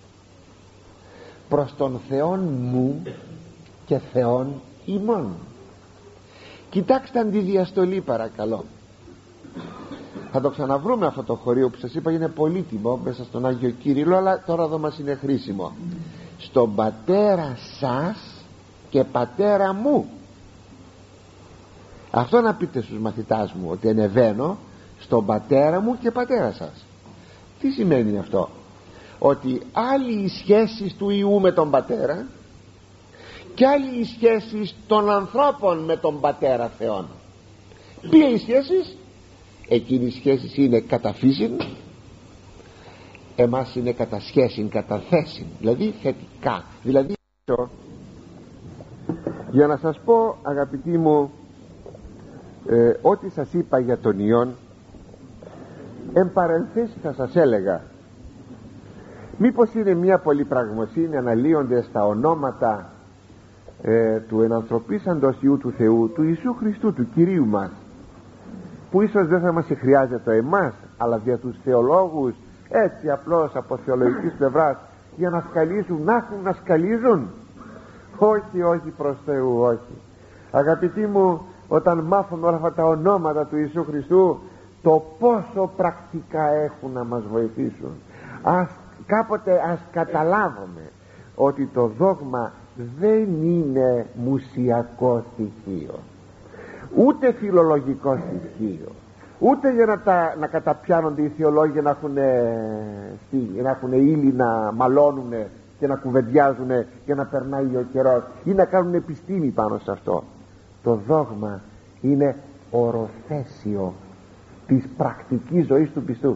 προς τον Θεόν μου και Θεόν ημών. Κοιτάξτε αντιδιαστολή παρακαλώ. Θα το ξαναβρούμε αυτό το χωρίο που σας είπα, είναι πολύτιμο μέσα στον Άγιο Κύριλλο, αλλά τώρα εδώ μας είναι χρήσιμο. Στον πατέρα σας και πατέρα μου. Αυτό να πείτε στους μαθητάς μου, ότι ανεβαίνω στον πατέρα μου και πατέρα σας. Τι σημαίνει αυτό? Ότι άλλη οι σχέσεις του Υιού με τον πατέρα και άλλη οι σχέσεις των ανθρώπων με τον πατέρα Θεόν. Ποια οι σχέσεις? Εκείνοι οι σχέσεις είναι κατά φύσιν, εμάς είναι κατά σχέσιν, κατά θέσιν, δηλαδή θετικά. Δηλαδή για να σας πω αγαπητοί μου, ε, ό,τι σας είπα για τον Υιόν, εν παρενθέσει θα σας έλεγα, μήπως είναι μια πολυπραγμοσύνη αναλύονται στα ονόματα ε, του ενανθρωπίσαντος Υιού του Θεού, του Ιησού Χριστού, του Κυρίου μας, που ίσως δεν θα μας χρειάζεται εμάς, αλλά για τους θεολόγους, έτσι απλώς από θεολογικής πλευράς, για να σκαλίζουν, να έχουν να σκαλίζουν. Όχι, όχι, προς Θεού, όχι. Αγαπητοί μου, όταν μάθουμε όλα αυτά τα ονόματα του Ιησού Χριστού, το πόσο πρακτικά έχουν να μας βοηθήσουν. Ας, κάποτε ας καταλάβουμε ότι το δόγμα δεν είναι μουσιακό στοιχείο, ούτε φιλολογικό στοιχείο, ούτε για να, τα, να καταπιάνονται οι θεολόγοι να έχουν, να έχουν ύλη να μαλώνουν και να κουβεντιάζουν και να περνάει ο καιρός ή να κάνουν επιστήμη πάνω σε αυτό. Το δόγμα είναι οροθέσιο της πρακτικής ζωής του πιστού.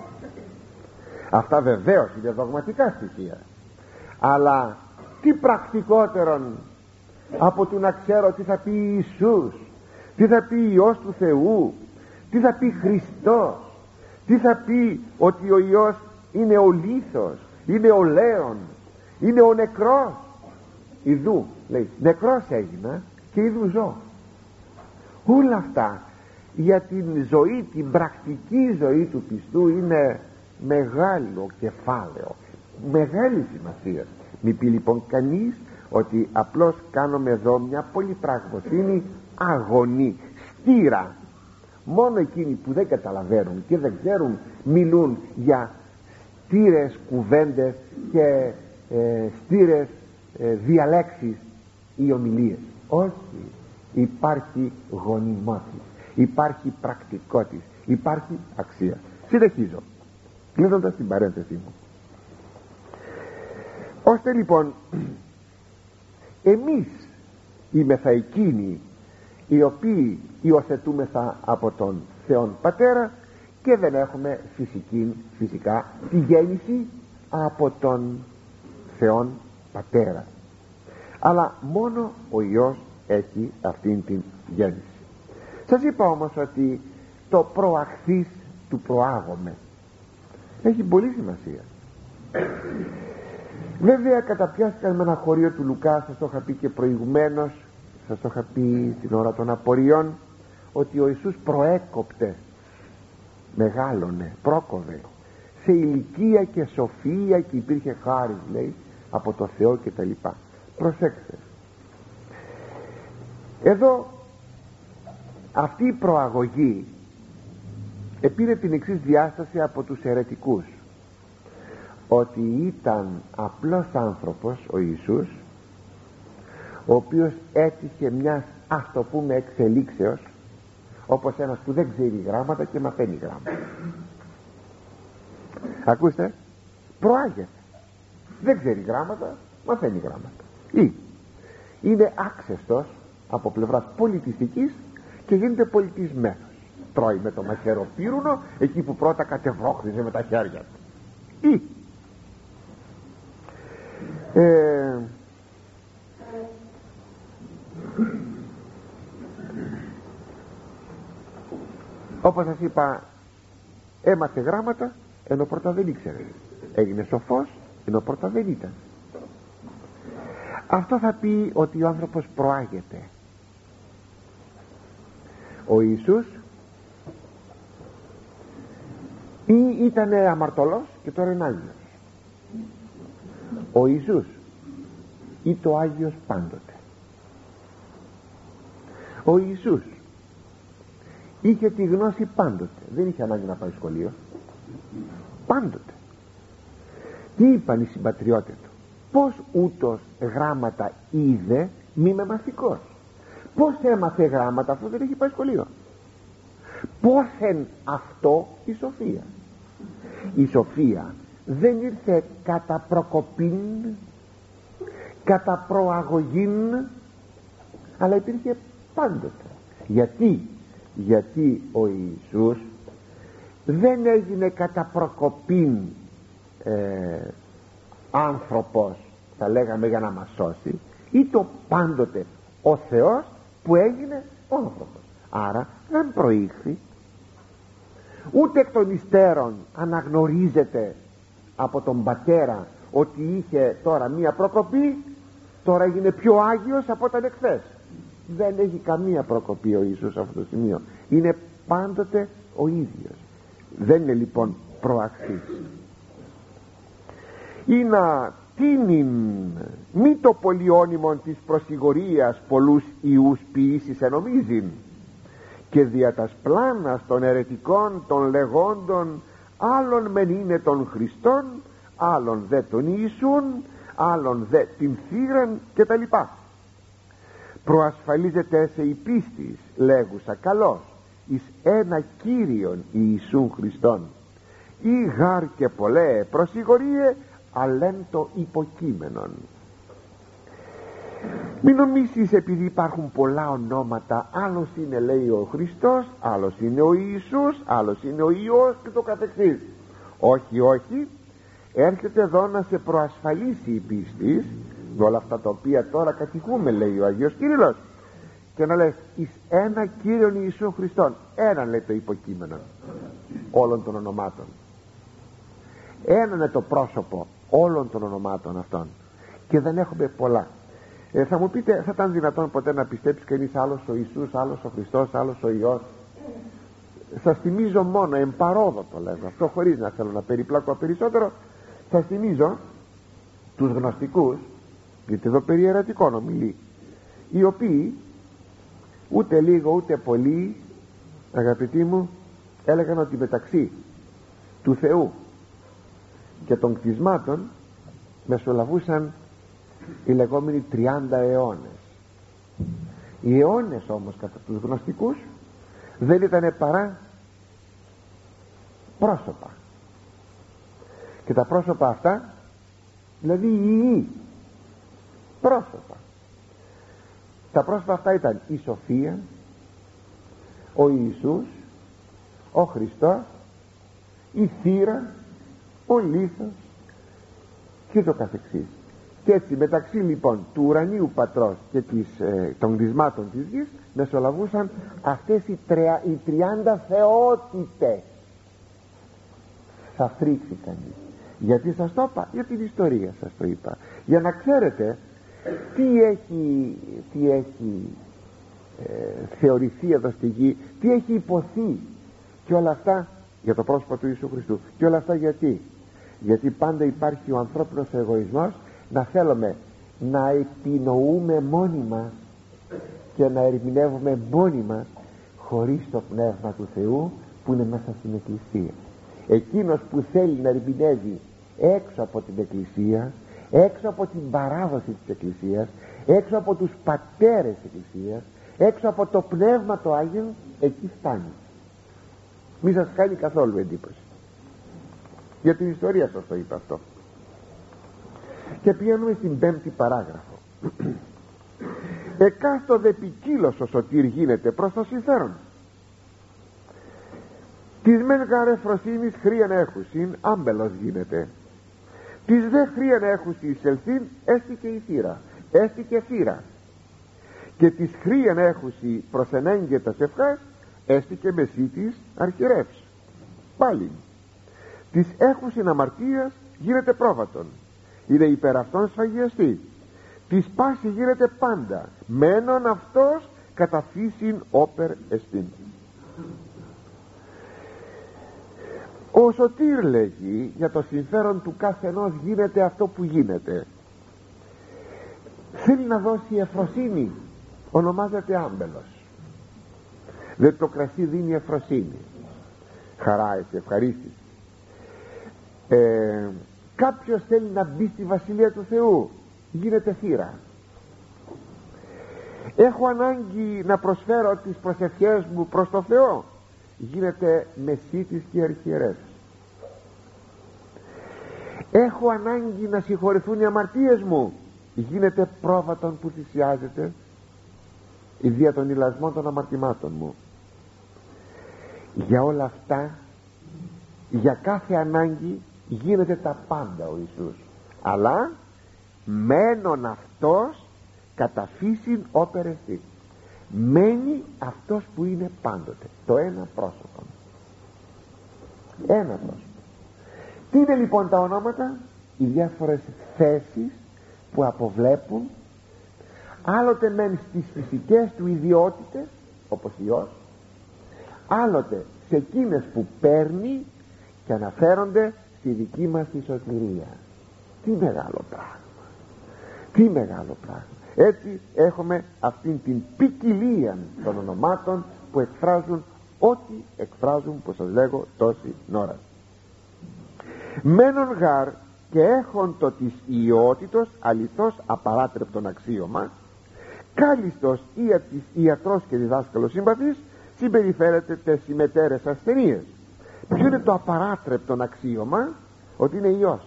Αυτά βεβαίως είναι δογματικά στοιχεία, αλλά τι πρακτικότερον από το να ξέρω τι θα πει Ιησούς, τι θα πει Υιός του Θεού, τι θα πει Χριστός, τι θα πει ότι ο Υιός είναι ο λίθος, είναι ο λέον, είναι ο νεκρός. Ιδού λέει νεκρός έγινα και ιδού ζω. Όλα αυτά για την ζωή, την πρακτική ζωή του πιστού είναι μεγάλο κεφάλαιο, μεγάλη σημασία. Μη πει λοιπόν κανείς ότι απλώς κάνουμε εδώ μια πολυπραγμοσύνη αγωνή, στήρα. Μόνο εκείνοι που δεν καταλαβαίνουν και δεν ξέρουν μιλούν για στήρες κουβέντες και ε, στήρες ε, διαλέξεις ή ομιλίες. Όχι, υπάρχει γονιμότης, υπάρχει πρακτικότης, υπάρχει αξία. Συνεχίζω κλείνοντας την παρένθεση μου. Ώστε λοιπόν εμείς είμεθα εκείνοι οι οποίοι υιοθετούμεθα από τον Θεόν Πατέρα και δεν έχουμε φυσική, φυσικά τη γέννηση από τον Θεόν Πατέρα, αλλά μόνο ο Υιός έχει αυτήν την γέννηση. Σας είπα όμως ότι το προαχθείς του προάγομαι έχει πολύ σημασία. Βέβαια καταπιάστηκαν με ένα χωρίο του Λουκά, σας το είχα πει και προηγουμένως, σας το είχα πει την ώρα των απορριών, ότι ο Ιησούς προέκοπτε, μεγάλωνε, πρόκοβε σε ηλικία και σοφία και υπήρχε χάρις, λέει, από το Θεό και τα λοιπά. Προσέξτε, εδώ αυτή η προαγωγή επήρε την εξής διάσταση από τους αιρετικούς, ότι ήταν απλός άνθρωπος ο Ιησούς, ο οποίος έτυχε μιας, ας το πούμε, εξελίξεως, όπως ένας που δεν ξέρει γράμματα και μαθαίνει γράμματα. Ακούστε, προάγεται, δεν ξέρει γράμματα, μαθαίνει γράμματα, ή είναι άξεστος από πλευράς πολιτιστικής και γίνεται πολιτισμένος, τρώει με το μαχαιροπύρουνο εκεί που πρώτα κατεβρόχθιζε με τα χέρια του, ή ε, όπως σας είπα, έμαθε γράμματα ενώ πρώτα δεν ήξερε, έγινε σοφός ενώ πρώτα δεν ήταν. Αυτό θα πει ότι ο άνθρωπος προάγεται. Ο Ιησούς ή ήταν αμαρτωλός και τώρα είναι Άγιος? Ο Ιησούς ή το Άγιος πάντοτε? Ο Ιησούς είχε τη γνώση πάντοτε, δεν είχε ανάγκη να πάει σχολείο, πάντοτε. Τι είπαν οι συμπατριώτες του? Πως ούτως γράμματα είδε μη με μαθηκός? Πως έμαθε γράμματα? Αυτό δεν έχει πάει σχολείο. Πως εν αυτό η σοφία? Η σοφία δεν ήρθε κατά προκοπήν, κατά προαγωγήν, αλλά υπήρχε πάντοτε. Γιατί? Γιατί ο Ιησούς δεν έγινε κατά προκοπήν ε, άνθρωπος, θα λέγαμε, για να μας σώσει, ή το πάντοτε ο Θεός που έγινε άνθρωπος. Άρα δεν προήχθη, ούτε εκ των υστέρων αναγνωρίζεται από τον πατέρα ότι είχε τώρα μία προκοπή, τώρα έγινε πιο Άγιος από όταν εχθές. Δεν έχει καμία προκοπή ο Ιησούς σε αυτό το σημείο, είναι πάντοτε ο ίδιος. Δεν είναι λοιπόν προαχθής. Ή να τίνην μη το πολυώνυμον της προσιγορίας πολλούς ιούς ποιήσεις ενομίζειν, και δια τας πλάνας των αιρετικών των λεγόντων άλλον μεν είναι των Χριστών, άλλον δε τον Ιησούν, άλλον δε την θύραν και τα λοιπά. Προασφαλίζεται σε η πίστης λέγουσα καλώς εις ένα Κύριον Ιησούν Χριστόν, ή γάρ και πολλέ προσιγορίε αλέν το υποκείμενον. Μην νομίσεις επειδή υπάρχουν πολλά ονόματα, άλλος είναι, λέει, ο Χριστός, άλλος είναι ο Ιησούς, άλλος είναι ο Υιός και το καθεξής. Όχι, όχι, έρχεται εδώ να σε προασφαλίσει η πίστη με όλα αυτά τα οποία τώρα κατηχούμε, λέει ο Αγίος Κύριλλος, και να λες εις ένα Κύριον Ιησού Χριστόν. Ένα, λέει, το υποκείμενο όλων των ονομάτων. Ένα είναι το πρόσωπο όλων των ονομάτων αυτών, και δεν έχουμε πολλά. ε, Θα μου πείτε, θα ήταν δυνατόν ποτέ να πιστέψει κανείς άλλος ο Ιησούς, άλλος ο Χριστός, άλλος ο Υιός? Σας θυμίζω μόνο, εμπαρόδο το λέγω αυτό, χωρίς να θέλω να περιπλάκω περισσότερο, σας θυμίζω τους γνωστικούς, γιατί εδώ περί αιρετικών ομιλεί, οι οποίοι ούτε λίγο ούτε πολύ, αγαπητοί μου, έλεγαν ότι μεταξύ του Θεού και των κτισμάτων μεσολαβούσαν οι λεγόμενοι τριάντα αιώνες. Οι αιώνες όμως κατά τους γνωστικούς δεν ήταν παρά πρόσωπα, και τα πρόσωπα αυτά, δηλαδή οι ιοί πρόσωπα, τα πρόσωπα αυτά ήταν η σοφία, ο Ιησούς, ο Χριστός, η θύρα, ο λίθος και το καθεξής. Και έτσι μεταξύ λοιπόν του ουρανίου πατρός και της, ε, των κτισμάτων της γης μεσολαβούσαν αυτές οι, τρεα, οι τριάντα θεότητες. Θα φρίξει κανείς. Γιατί σας το είπα? Για την ιστορία σας το είπα, για να ξέρετε τι έχει, τι έχει ε, θεωρηθεί εδώ στη γη, τι έχει υποθεί, και όλα αυτά για το πρόσωπο του Ιησού Χριστού. Και όλα αυτά γιατί? Γιατί πάντα υπάρχει ο ανθρώπινος εγωισμός, να θέλουμε να επινοούμε μόνοι μας και να ερμηνεύουμε μόνοι μας, χωρίς το Πνεύμα του Θεού που είναι μέσα στην Εκκλησία. Εκείνος που θέλει να ερμηνεύει έξω από την Εκκλησία, έξω από την παράδοση της Εκκλησίας, έξω από τους πατέρες της Εκκλησίας, έξω από το Πνεύμα το Άγιο, εκεί φτάνει. Μη σας κάνει καθόλου εντύπωση. Για την ιστορία σας το είπα αυτό. Και πηγαίνουμε στην πέμπτη παράγραφο. Εκάστοδε ποικίλος ο σωτήρ γίνεται προς το συμφέρον. Της μεν γαρεφροσύνης χρίαν έχουσιν άμπελος γίνεται, της δε χρίαν έχουσι εισελθήν έστηκε η θύρα, έστηκε θύρα, και της χρίαν έχουσι προσενέγγετας ευχάς έστηκε μεσίτης αρχιερεύς. Πάλι της έχουσιν αμαρτίας γίνεται πρόβατον, είναι υπέρ αυτόν σφαγιαστή, της πάση γίνεται πάντα, μένον αυτός κατά φύσιν όπερ εστίν. Ο Σωτήρ λέγει για το συμφέρον του καθενός γίνεται αυτό που γίνεται. Θέλει να δώσει εφροσύνη, ονομάζεται άμπελος, διότι το κρασί δίνει εφροσύνη, χαρά, ευχαρίστηση. ε, κάποιος θέλει να μπει στη Βασιλεία του Θεού, γίνεται θύρα. Έχω ανάγκη να προσφέρω τις προσευχές μου προς το Θεό, γίνεται μεσίτης και αρχιερεύς. Έχω ανάγκη να συγχωρηθούν οι αμαρτίες μου, γίνεται πρόβατον που θυσιάζεται η δια των ηλασμών των αμαρτημάτων μου. Για όλα αυτά, για κάθε ανάγκη γίνεται τα πάντα ο Ιησούς, αλλά μένον αυτός κατά φύσιν όπερεστη. Μένει αυτός που είναι πάντοτε, το ένα πρόσωπο, ένα πρόσωπο. Τι είναι λοιπόν τα ονόματα? Οι διάφορες θέσεις που αποβλέπουν άλλοτε μεν στις φυσικές του ιδιότητες, όπως Υιός, άλλοτε σε εκείνες που παίρνει και αναφέρονται στη δική μας τη σωτηρία. Τι μεγάλο πράγμα, τι μεγάλο πράγμα. Έτσι έχουμε αυτήν την ποικιλία των ονομάτων που εκφράζουν ό,τι εκφράζουν, που σας λέγω τόση ώρα. Μένον γάρ και έχον το της ιότητος αληθώς απαράτρεπτον αξίωμα, κάλιστος ή της ιατρός και διδάσκαλος συμπαθής, συμπεριφέρεται τες συμμετέρες ασθενείες. Ποιο είναι το απαράτρεπτον αξίωμα? Ότι είναι Υιός.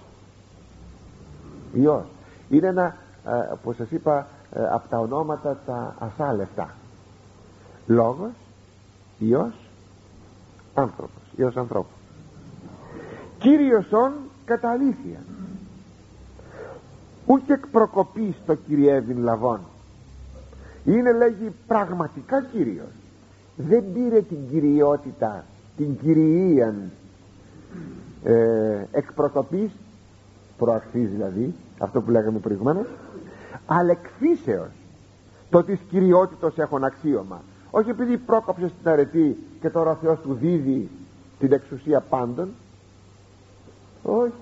Υιός είναι ένα, ε, που σας είπα, ε, από τα ονόματα τα ασάλευτα. Λόγος, Υιός, άνθρωπος, Υιός ανθρώπου. Κύριος ον κατά αλήθεια, ούτε εκ προκοπής το κυριεύειν λαβών. Είναι, λέγει, πραγματικά Κύριος. Δεν πήρε την κυριότητα, την κυριίαν ε, εκ προκοπής, προαχθής δηλαδή, αυτό που λέγαμε προηγουμένως, αλλά εκ φύσεως το της κυριότητος έχουν αξίωμα. Όχι επειδή πρόκοψε στην αρετή και τώρα ο Θεός του δίδει την εξουσία πάντων. Όχι.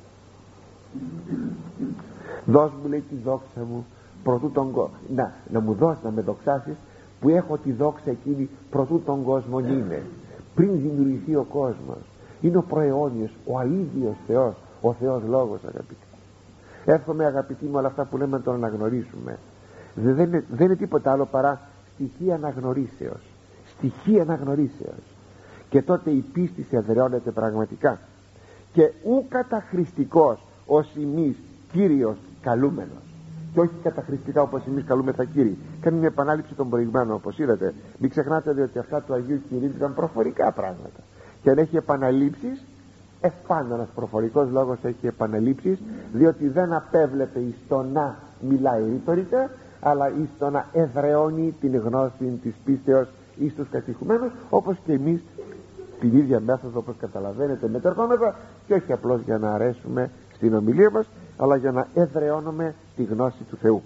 Δώσ' μου, λέει, τη δόξα μου προτού τον κόσμο. Να, να μου δώσεις, να με δοξάσεις που έχω τη δόξα εκείνη προτού τον κόσμο είναι, πριν δημιουργηθεί ο κόσμος. Είναι ο προαιώνιος, ο αίδιος Θεός, ο Θεός Λόγος, αγαπητοί. Εύχομαι, αγαπητοί μου, όλα αυτά που λέμε να τον αναγνωρίσουμε. Δεν είναι, δεν είναι τίποτα άλλο παρά στοιχεία αναγνωρίσεως, στοιχεία αναγνωρίσεως. Και τότε η πίστη σε εδραιώνεται πραγματικά. Και ου καταχρηστικός ως εμείς Κύριος καλούμενος, και όχι καταχρηστικά όπως εμείς καλούμεθα Κύριοι. Κάνει μια επανάληψη των προηγμένων, όπως είδατε. Μην ξεχνάτε, διότι αυτά του Αγίου Κυρίου ήταν προφορικά πράγματα, και αν έχει επαναλήψεις, επάνω ένας προφορικός λόγος έχει επαναλήψεις, διότι δεν απέβλεπε εις το να μιλάει ρητορικά, αλλά εις το να εδραιώνει την γνώση της πίστεως εις τους κατηχουμένους, όπως και εμείς την ίδια μέθοδο, όπως καταλαβαίνετε, μετερχόμεθα, και όχι απλώς για να αρέσουμε στην ομιλία μας, αλλά για να εδραιώνουμε τη γνώση του Θεού.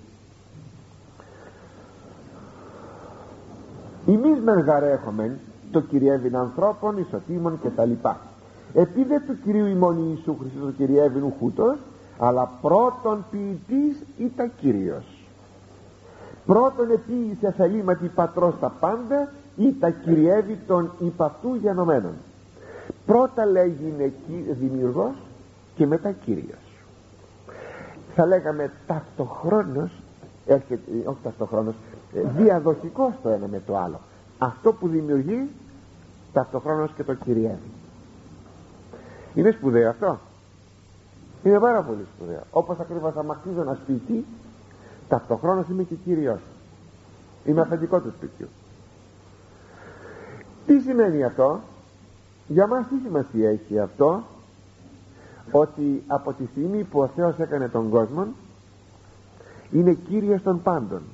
Εμείς μεν γαρέχομεν το κυριεύειν ανθρώπων, ισοτήμων και τα λοιπά. Επί δε του Κυρίου ημών Ιησού Χριστού το κυριεύειν ουχούτος, αλλά πρώτον ποιητής ή τα Κύριος. Πρώτον επίησε θελήματι πατρός τα πάντα, ή τα κυριεύει των υπ' αυτού γενομένων. Πρώτα λέγει είναι δημιουργός και μετά Κύριος. Θα λέγαμε ταυτοχρόνως, έρχεται, όχι ταυτοχρόνως, διαδοχικός το ένα με το άλλο. Αυτό που δημιουργεί ταυτοχρόνως και το κυριεύει. Είναι σπουδαίο αυτό. Είναι πάρα πολύ σπουδαίο. Όπως ακριβώς άμα χτίζω ένα σπίτι, ταυτοχρόνως είμαι και Κύριος. Είμαι αφεντικό του σπιτιού. Τι σημαίνει αυτό? Για μας τι σημασία έχει αυτό? Ότι από τη στιγμή που ο Θεός έκανε τον κόσμο, είναι Κύριος των πάντων.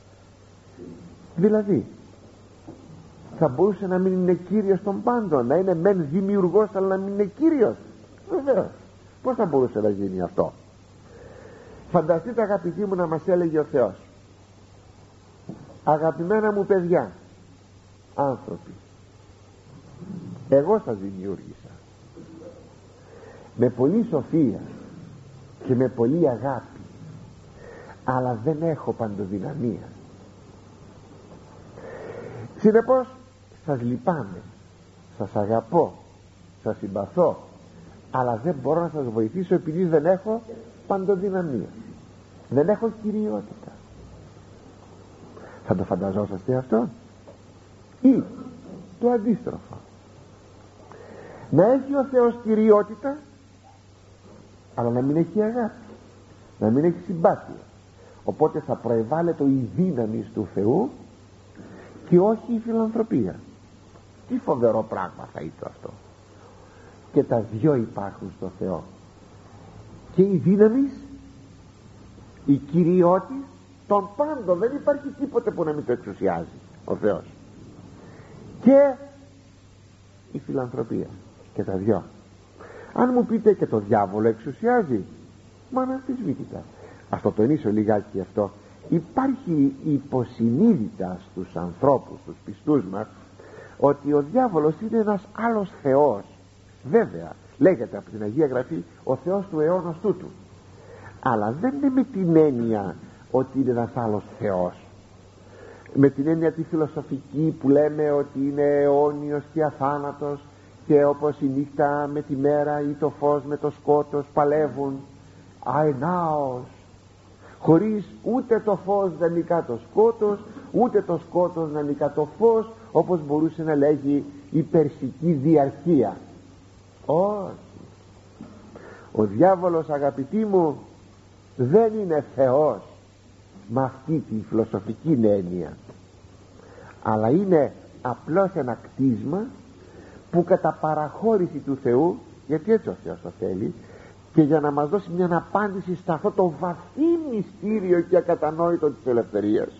Δηλαδή θα μπορούσε να μην είναι Κύριος των πάντων, να είναι μεν δημιουργός αλλά να μην είναι Κύριος? Βεβαίως. Πώς θα μπορούσε να γίνει αυτό? Φανταστείτε, αγαπητοί μου, να μας έλεγε ο Θεός: αγαπημένα μου παιδιά, άνθρωποι, εγώ σας δημιούργησα, με πολλή σοφία και με πολλή αγάπη, αλλά δεν έχω παντοδυναμία. Συνεπώς σας λυπάμαι, σας αγαπώ, σας συμπαθώ, αλλά δεν μπορώ να σας βοηθήσω επειδή δεν έχω παντοδυναμία, δεν έχω κυριότητα. Θα το φανταζόσαστε αυτό? Ή το αντίστροφο, να έχει ο Θεός κυριότητα αλλά να μην έχει αγάπη, να μην έχει συμπάθεια, οπότε θα προεβάλλεται η δύναμη του Θεού και όχι η φιλανθρωπία. Τι φοβερό πράγμα θα ήταν αυτό! Και τα δυο υπάρχουν στο Θεό, και η δύναμη, η κυριότητα των πάντων, δεν υπάρχει τίποτε που να μην το εξουσιάζει ο Θεός, και η φιλανθρωπία, και τα δυο. Αν μου πείτε και το διάβολο εξουσιάζει, μα αναμφισβήτητα. Ας το τονίσω λιγάκι αυτό. Υπάρχει υποσυνείδητα στους ανθρώπους, στους πιστούς μας, ότι ο διάβολος είναι ένας άλλος θεός. Βέβαια λέγεται από την Αγία Γραφή ο Θεός του αιώνος τούτου, αλλά δεν είναι με την έννοια ότι είναι ένας άλλος θεός, με την έννοια τη φιλοσοφική που λέμε ότι είναι αιώνιος και αθάνατος, και όπως η νύχτα με τη μέρα ή το φως με το σκότος παλεύουν αενάως, χωρίς ούτε το φως να νικά το σκότος, ούτε το σκότος να νικά το φως, όπως μπορούσε να λέγει η περσική διαρχία. Όχι, ο διάβολος, αγαπητοί μου, δεν είναι Θεός με αυτή τη φιλοσοφική έννοια, αλλά είναι απλώς ένα κτίσμα που κατά παραχώρηση του Θεού, γιατί έτσι ο Θεός το θέλει, και για να μας δώσει μια απάντηση σε αυτό το βαθύ μυστήριο και ακατανόητο της ελευθερίας,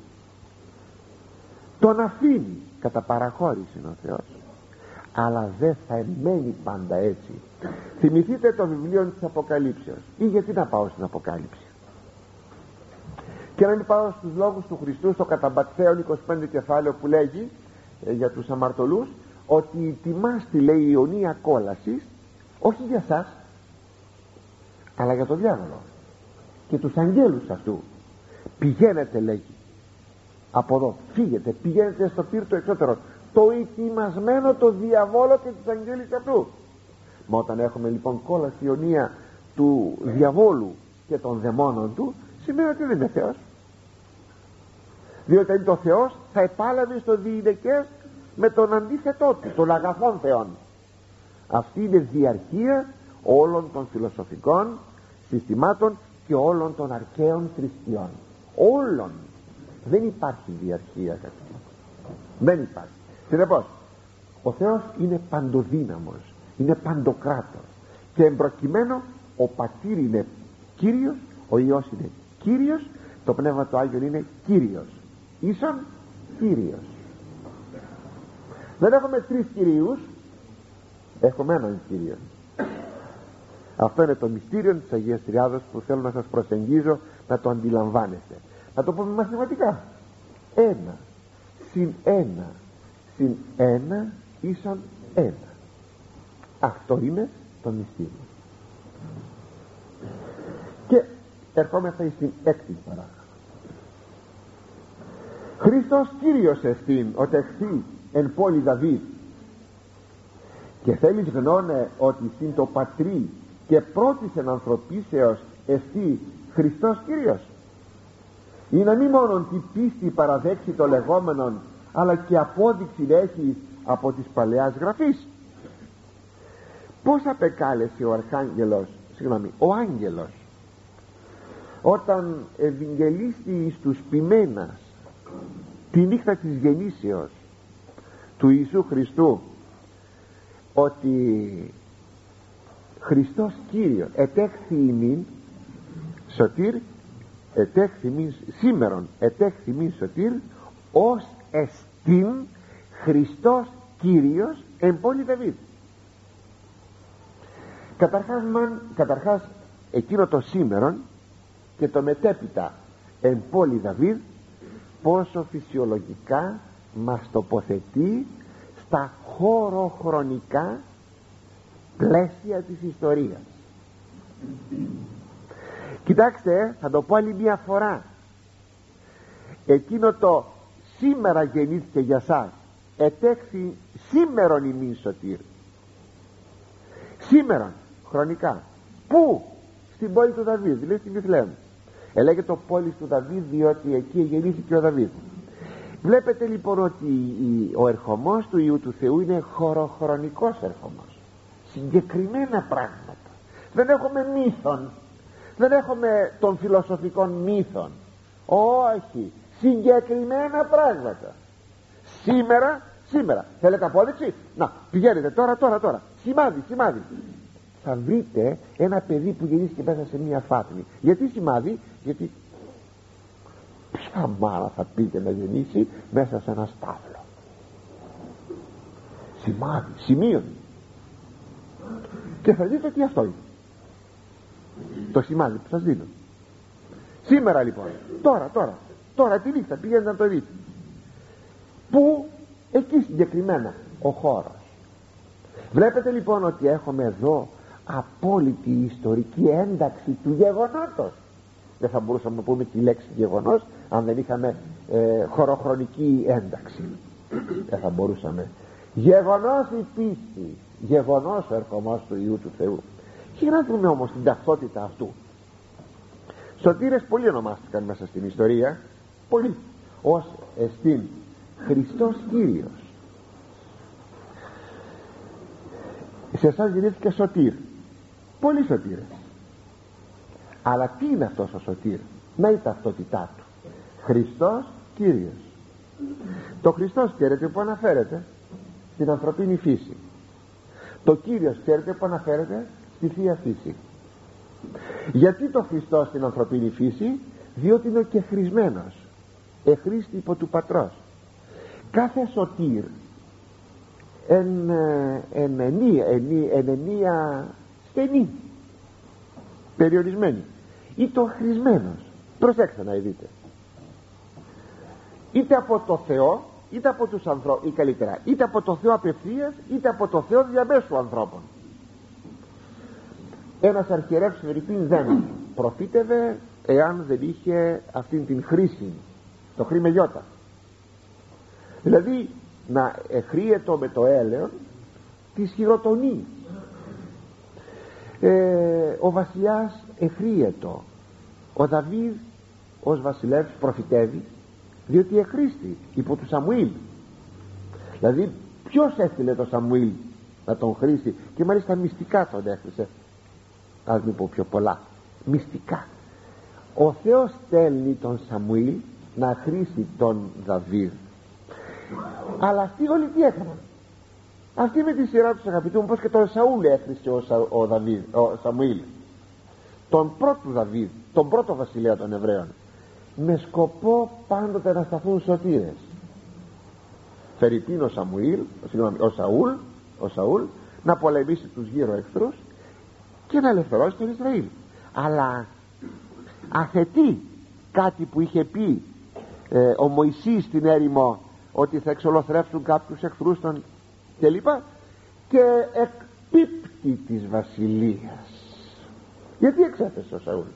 τον αφήνει κατά παραχώρηση ο Θεός, αλλά δεν θα μένει πάντα έτσι. Θυμηθείτε το βιβλίο της Αποκαλύψεως, ή γιατί να πάω στην Αποκάλυψη και να μην πάω στους λόγους του Χριστού στο κατά Ματθαίον είκοσι πέντε κεφάλαιο που λέγει ε, για τους αμαρτωλούς, ότι ετοιμάστη, λέει, η ιωνία κόλασης, όχι για σας αλλά για τον διάβολο και τους αγγέλους αυτού. Πηγαίνετε, λέγει, από εδώ, φύγετε, πηγαίνετε στο πύρ το εξώτερο, το ετοιμασμένο το διαβόλο και τους αγγέλους αυτού. Μα όταν έχουμε λοιπόν κόλαση, ιωνία του διαβόλου και των δαιμόνων του, σημαίνει ότι δεν είναι Θεός, διότι αν είναι το Θεός θα επάλαβε στο διηνεκές με τον αντίθετό του, τον αγαθόν Θεόν. Αυτή είναι διαρχία όλων των φιλοσοφικών συστημάτων και όλων των αρχαίων θρησκειών. Όλων. Δεν υπάρχει διαρχία κάτι. Δεν υπάρχει. Συνεπώς ο Θεός είναι παντοδύναμος, είναι παντοκράτορ, και εμπροκειμένο ο Πατήρ είναι Κύριος, ο Υιός είναι Κύριος, το Πνεύμα του Άγιον είναι Κύριος, ίσον Κύριος. Δεν έχουμε τρεις Κυρίους, έχουμε έναν Κύριο. Αυτό είναι το μυστήριο της Αγίας Τριάδος που θέλω να σας προσεγγίζω να το αντιλαμβάνεστε. Να το πούμε μαθηματικά. Ένα συν ένα συν ένα ίσον ένα. Αυτό είναι το μυστήριο. Και ερχόμεθα στην έκτη παράγραφο. Χριστός Κύριος εστίν ο τεχθή εν πόλη Δαβίδ, και θέλεις γνώνε ότι συν το πατρί και πρώτης εν ανθρωπίσεως εστί Χριστός Κύριος, ή να μη μόνον την πίστη παραδέξει το λεγόμενον, αλλά και απόδειξη έχει από της Παλαιάς Γραφής. Πώς απεκάλεσε ο Αρχάγγελος, συγγνώμη, ο Άγγελος, όταν ευαγγελίστη στους ποιμένας τη νύχτα της γεννήσεως του Ιησού Χριστού, ότι Χριστός Κύριος ετέχθη ημίν σωτήρ, ετέχθη ημίν σήμερον, ετέχθη ημίν σωτήρ ως εστίν Χριστός Κύριος εν πόλη Δαβίδ. Καταρχάς, μαν, καταρχάς εκείνο το σήμερον και το μετέπειτα εν πόλη Δαβίδ πόσο φυσιολογικά μας τοποθετεί στα χωροχρονικά πλαίσια της ιστορίας. Κοιτάξτε, θα το πω άλλη μια φορά, εκείνο το σήμερα γεννήθηκε για σας, ετέχθη σήμερον ημίν σωτήρ. Σήμερα, χρονικά. Πού? Στην πόλη του Δαβίδ, δηλαδή στη Βηθλεέμ. Έλεγε το πόλη του Δαβίδ διότι εκεί γεννήθηκε ο Δαβίδ. Βλέπετε λοιπόν ότι ο ερχομός του Υιού του Θεού είναι χωροχρονικός ερχομός, συγκεκριμένα πράγματα. Δεν έχουμε μύθων, δεν έχουμε των φιλοσοφικών μύθων, όχι, συγκεκριμένα πράγματα. Σήμερα, σήμερα, θέλετε απόδειξη? Να, πηγαίνετε τώρα, τώρα, τώρα, σημάδι, σημάδι. Θα βρείτε ένα παιδί που γεννήθηκε μέσα σε μια φάτνη. Γιατί σημάδι? Γιατί ποια μάνα θα πείτε να γεννήσει μέσα σε ένα στάβλο? Σημάδι, σημείο. Και θα δείτε τι αυτό είναι, το σημάδι που σας δίνω. Σήμερα λοιπόν, τώρα, τώρα, τώρα τη νύχτα πηγαίνετε να το δείτε. Πού? Εκεί συγκεκριμένα, ο χώρος. Βλέπετε λοιπόν ότι έχουμε εδώ απόλυτη ιστορική ένταξη του γεγονότος. Δεν θα μπορούσαμε να πούμε τη λέξη γεγονός αν δεν είχαμε ε, χωροχρονική ένταξη. Δεν θα μπορούσαμε. Γεγονός η πίστη, γεγονός ο ερχομός του Υιού του Θεού. Και να δούμε όμως την ταυτότητα αυτού. Σωτήρες πολλοί ονομάστηκαν μέσα στην ιστορία, πολλοί, ως εστίν Χριστός Κύριος. Σε εσάς γεννήθηκε σωτήρ, πολλοί σωτήρες. Αλλά τι είναι αυτός ο σωτήρ? Να η ταυτότητά του, Χριστός Κύριος. Το Χριστός ξέρετε που αναφέρεται? Στην ανθρωπίνη φύση. Το Κύριος ξέρετε που αναφέρεται? Στη Θεία Φύση. Γιατί το Χριστός στην ανθρωπίνη φύση? Διότι είναι ο κεχρισμένος, εχρήστη υπό του Πατρός. Κάθε σωτήρ εν, εν, ενία, εν ενία στενή, περιορισμένη, ή το χρησμένος. Προσέξτε να δείτε, είτε από το Θεό είτε από τους ανθρώπους, ή καλύτερα είτε από το Θεό απευθείας είτε από το Θεό διαμέσου ανθρώπων. Ένας αρχιερεύς Φερρυπίν δεν προφήτευε εάν δεν είχε αυτήν την χρήση, το χρή με γιώτα, δηλαδή να εχρίετο με το έλεον της χειροτονής. ε, ο βασιλιάς εχρίετο, ο Δαβίδ ως βασιλεύς προφητεύει διότι εχρήστη υπό του Σαμουήλ. Δηλαδή ποιος έστειλε το Σαμουήλ να τον χρήσει? Και μάλιστα μυστικά τον έχρισε, ας μην πω πιο πολλά, μυστικά. Ο Θεός στέλνει τον Σαμουήλ να χρήσει τον Δαβίδ. Αλλά αυτοί όλοι τι έκαναν? Αυτοί με τη σειρά τους, αγαπητοί μου, πως και τον Σαούλ έχρισε ο, Σα, ο, Δαβίδ, ο Σαμουήλ, τον πρώτο Δαβίδ, τον πρώτο βασιλέα των Εβραίων, με σκοπό πάντοτε να σταθούν σωτήρες. Φερρυπίν ο Σαμουήλ, συγγνώμη, ο Σαούλ, ο Σαούλ να πολεμήσει τους γύρω εχθρούς και να ελευθερώσει τον Ισραήλ. Αλλά αθετεί κάτι που είχε πει ε, ο Μωυσής στην έρημο, ότι θα εξολοθρεύσουν κάποιους εχθρούς των κλπ, και εκπίπτει της βασιλείας. Γιατί εξέφεσε ο Σαούλ?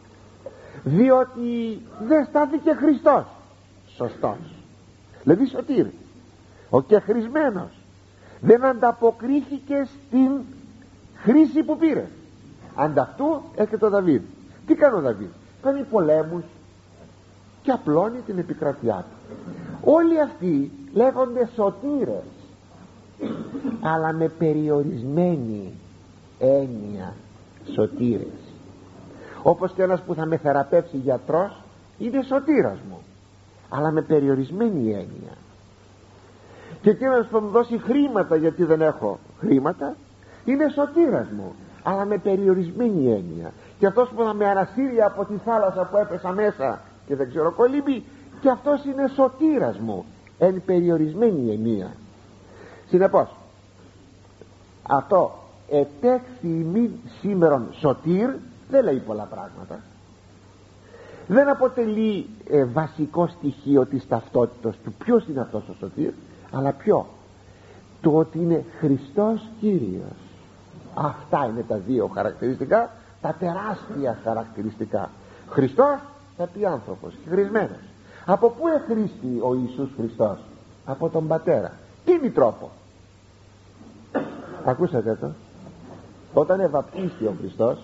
Διότι δεν στάθηκε Χριστός σωστός, δηλαδή σωτήρ, ο κεχρισμένος, δεν ανταποκρίθηκε στην χρήση που πήρε. Ανταυτού έρχεται ο Δαβίδ. Τι κάνει ο Δαβίδ? Κάνει πολέμους και απλώνει την επικρατειά του. Όλοι αυτοί λέγονται σωτήρες, αλλά με περιορισμένη έννοια σωτήρες. Όπως και ένας που θα με θεραπεύσει γιατρός είναι σωτήρας μου, αλλά με περιορισμένη έννοια. Και εκείνος που θα μου δώσει χρήματα γιατί δεν έχω χρήματα είναι σωτήρας μου, αλλά με περιορισμένη έννοια. Και αυτός που θα με ανασύρει από τη θάλασσα που έπεσα μέσα και δεν ξέρω κολύμπη, και αυτός είναι σωτήρας μου, εν περιορισμένη εννοία. Συνεπώς αυτό ετέχθη ημίν σήμερον σωτήρ δεν λέει πολλά πράγματα, δεν αποτελεί ε, βασικό στοιχείο της ταυτότητας του ποιος είναι αυτός ο σωτήρ, αλλά ποιο? Το ότι είναι Χριστός Κύριος. Αυτά είναι τα δύο χαρακτηριστικά τα τεράστια χαρακτηριστικά. Χριστός θα πει άνθρωπος και χρησμένος. Από πού εχρήστη ο Ιησούς Χριστός? Από τον Πατέρα. Τι είναι τρόπο? Ακούσατε το? Όταν ευαπτίστη ο Χριστός,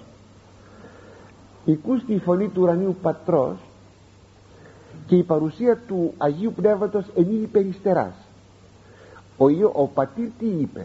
οικούστη η φωνή του ουρανίου Πατρός και η παρουσία του Αγίου Πνεύματος ενήλει περιστεράς. Ο, Υιό, ο Πατήρ τι είπε?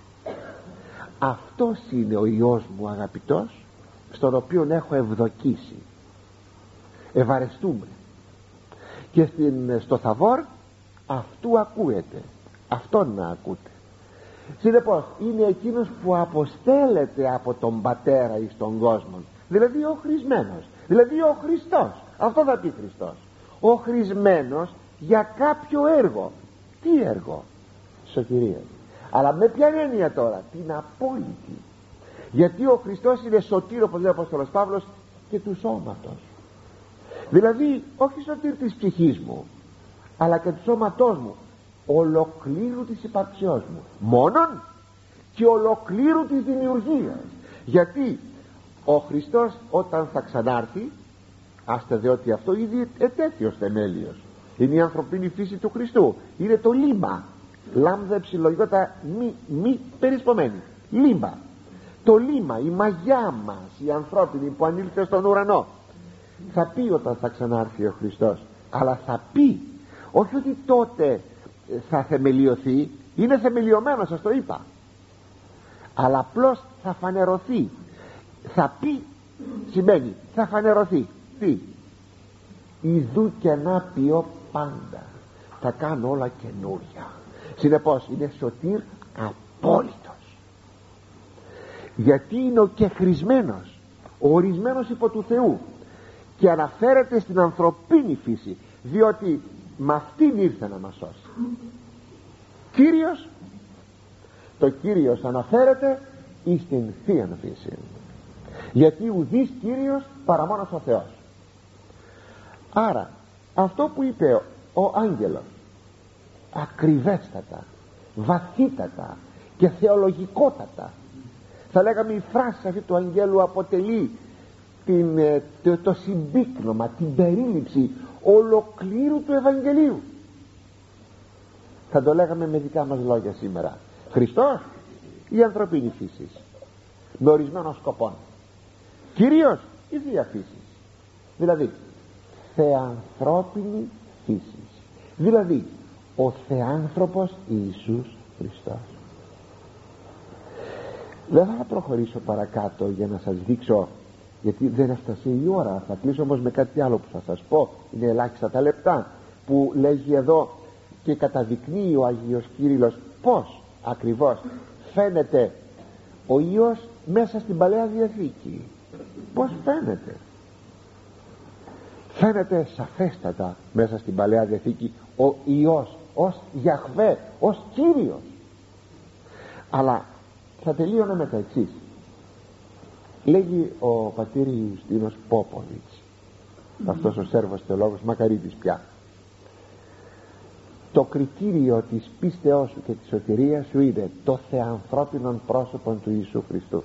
Αυτός είναι ο Υιός μου αγαπητός, στον οποίον έχω ευδοκίσει. Ευαρεστούμε. Και στην, στο Θαβόρ αυτού ακούετε, αυτόν να ακούτε. Συνεπώς είναι εκείνος που αποστέλλεται από τον Πατέρα εις τον κόσμο, δηλαδή ο χρησμένος, δηλαδή ο Χριστός. Αυτό θα πει Χριστός, ο χρησμένος για κάποιο έργο. Τι έργο? Σωτηρία. Αλλά με ποια έννοια τώρα? Την απόλυτη. Γιατί ο Χριστός είναι σωτήρ, όπως λέει ο Απόστολος Παύλος, και του σώματος. Δηλαδή όχι σωτήρ της ψυχής μου, αλλά και του σώματός μου, ολοκλήρου της υπαρξιός μου, μόνον και ολοκλήρου της δημιουργίας. Γιατί ο Χριστός όταν θα ξανάρθει, άστε δε ότι αυτό ήδη ετέθιος θεμέλιος, είναι η ανθρωπίνη φύση του Χριστού, είναι το λίμα, λάμδα εψιλογιώτα μη, μη περισπομένη, λίμα, το λίμα, η μαγιά μας η ανθρώπινη που ανήλθε στον ουρανό. Θα πει όταν θα ξανάρθει ο Χριστός, αλλά θα πει, όχι ότι τότε θα θεμελιωθεί, είναι θεμελιωμένο, σας το είπα, αλλά απλώς θα φανερωθεί. Θα πει σημαίνει θα φανερωθεί. Τι? Ιδού και να ποιώ πάντα, θα κάνω όλα καινούρια. Συνεπώς είναι σωτήρ απόλυτος, γιατί είναι ο κεχρισμένος, ο ορισμένος υπό του Θεού, και αναφέρεται στην ανθρωπίνη φύση, διότι με αυτήν ήρθε να μας σώσει. Κύριος, το Κύριος αναφέρεται εις την θείαν φύση, γιατί ουδής Κύριος παρά μόνος ο Θεός. Άρα αυτό που είπε ο άγγελος ακριβέστατα, βαθύτατα και θεολογικότατα, θα λέγαμε η φράση αυτή του αγγέλου αποτελεί την, το, το συμπίκνωμα, την περίληψη ολοκλήρου του Ευαγγελίου. Θα το λέγαμε με δικά μας λόγια σήμερα. Χριστός η ανθρωπίνη φύση με ορισμένων σκοπών, κυρίως η Θεία φύση, δηλαδή θεανθρώπινη φύση, δηλαδή ο θεάνθρωπος Ιησούς Χριστός. Δεν θα προχωρήσω παρακάτω για να σας δείξω, γιατί δεν έφτασε η ώρα. Θα κλείσω όμως με κάτι άλλο που θα σας πω, είναι ελάχιστα τα λεπτά, που λέγει εδώ και καταδεικνύει ο Άγιος Κύριλλος πως ακριβώς φαίνεται ο Υιός μέσα στην Παλαιά Διαθήκη. Πως φαίνεται? Φαίνεται σαφέστατα μέσα στην Παλαιά Διαθήκη ο Υιός ως Γιαχβέ, ως Κύριος. Αλλά θα τελείωνα με τα εξής. Λέγει ο πατήρ Ιουστίνος Πόποβιτς, αυτός ο Σέρβος θεολόγος, μακαρίτης πια, το κριτήριο της πίστεώς σου και της σωτηρίας σου είναι το θεανθρώπινον πρόσωπο του Ιησού Χριστού.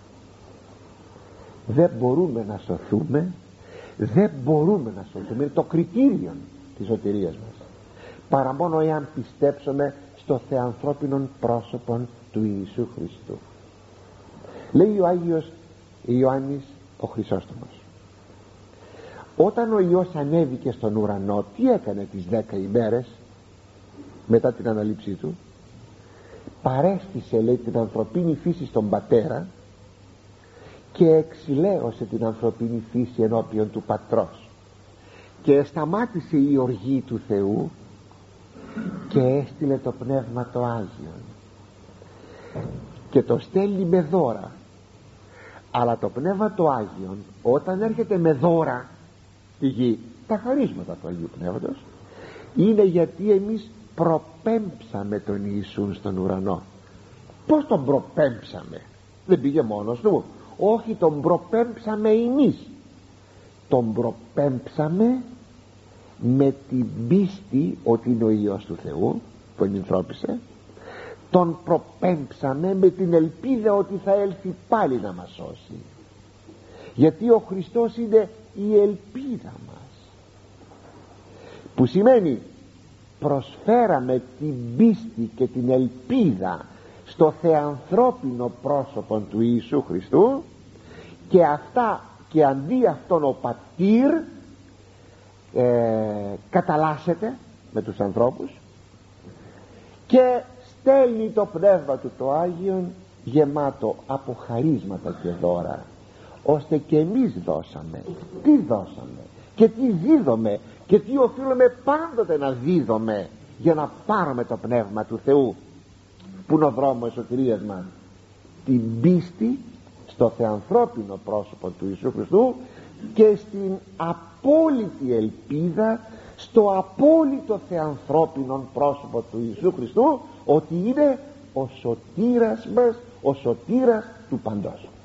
Δεν μπορούμε να σωθούμε, δεν μπορούμε να σωθούμε, είναι το κριτήριο της σωτηρίας μας, παρά μόνο εάν πιστέψουμε στο θεανθρώπινον πρόσωπο του Ιησού Χριστού. Λέει ο Άγιος Ιωάννης ο Χρυσόστομος, όταν ο Υιός ανέβηκε στον ουρανό, τι έκανε τις δέκα ημέρες μετά την αναλήψή του? Παρέστησε, λέει, την ανθρωπίνη φύση στον Πατέρα και εξηλαίωσε την ανθρωπίνη φύση ενώπιον του Πατρός, και σταμάτησε η οργή του Θεού και έστειλε το Πνεύμα το Άγιον και το στέλνει με δώρα. Αλλά το Πνεύμα το Άγιον όταν έρχεται με δώρα στη γη, τα χαρίσματα του Αγίου Πνεύματος, είναι γιατί εμείς προπέμψαμε τον Ιησούν στον ουρανό. Πως τον προπέμψαμε? Δεν πήγε μόνος του, όχι, τον προπέμψαμε εμείς. Τον προπέμψαμε με την πίστη ότι είναι ο Υιός του Θεού που ενυνθρώπισε. Τον προπέμψαμε με την ελπίδα ότι θα έλθει πάλι να μας σώσει. γιατί ο Χριστός είναι η ελπίδα μας, που σημαίνει προσφέραμε την πίστη και την ελπίδα στο θεανθρώπινο πρόσωπο του Ιησού Χριστού, και αυτά, και αντί αυτόν ο πατήρ ε, καταλλάσσεται με τους ανθρώπους και στέλνει το Πνεύμα του το Άγιον γεμάτο από χαρίσματα και δώρα, ώστε και εμείς δώσαμε. Τι δώσαμε και τι δίδουμε και τι οφείλουμε πάντοτε να δίδουμε για να πάρουμε το Πνεύμα του Θεού, που είναι ο δρόμος σωτηρίας μας? Την πίστη στο θεανθρώπινο πρόσωπο του Ιησού Χριστού και στην απόλυτη ελπίδα στο απόλυτο θεανθρώπινο πρόσωπο του Ιησού Χριστού, ότι είναι ο σωτήρας μας, ο σωτήρας του παντός.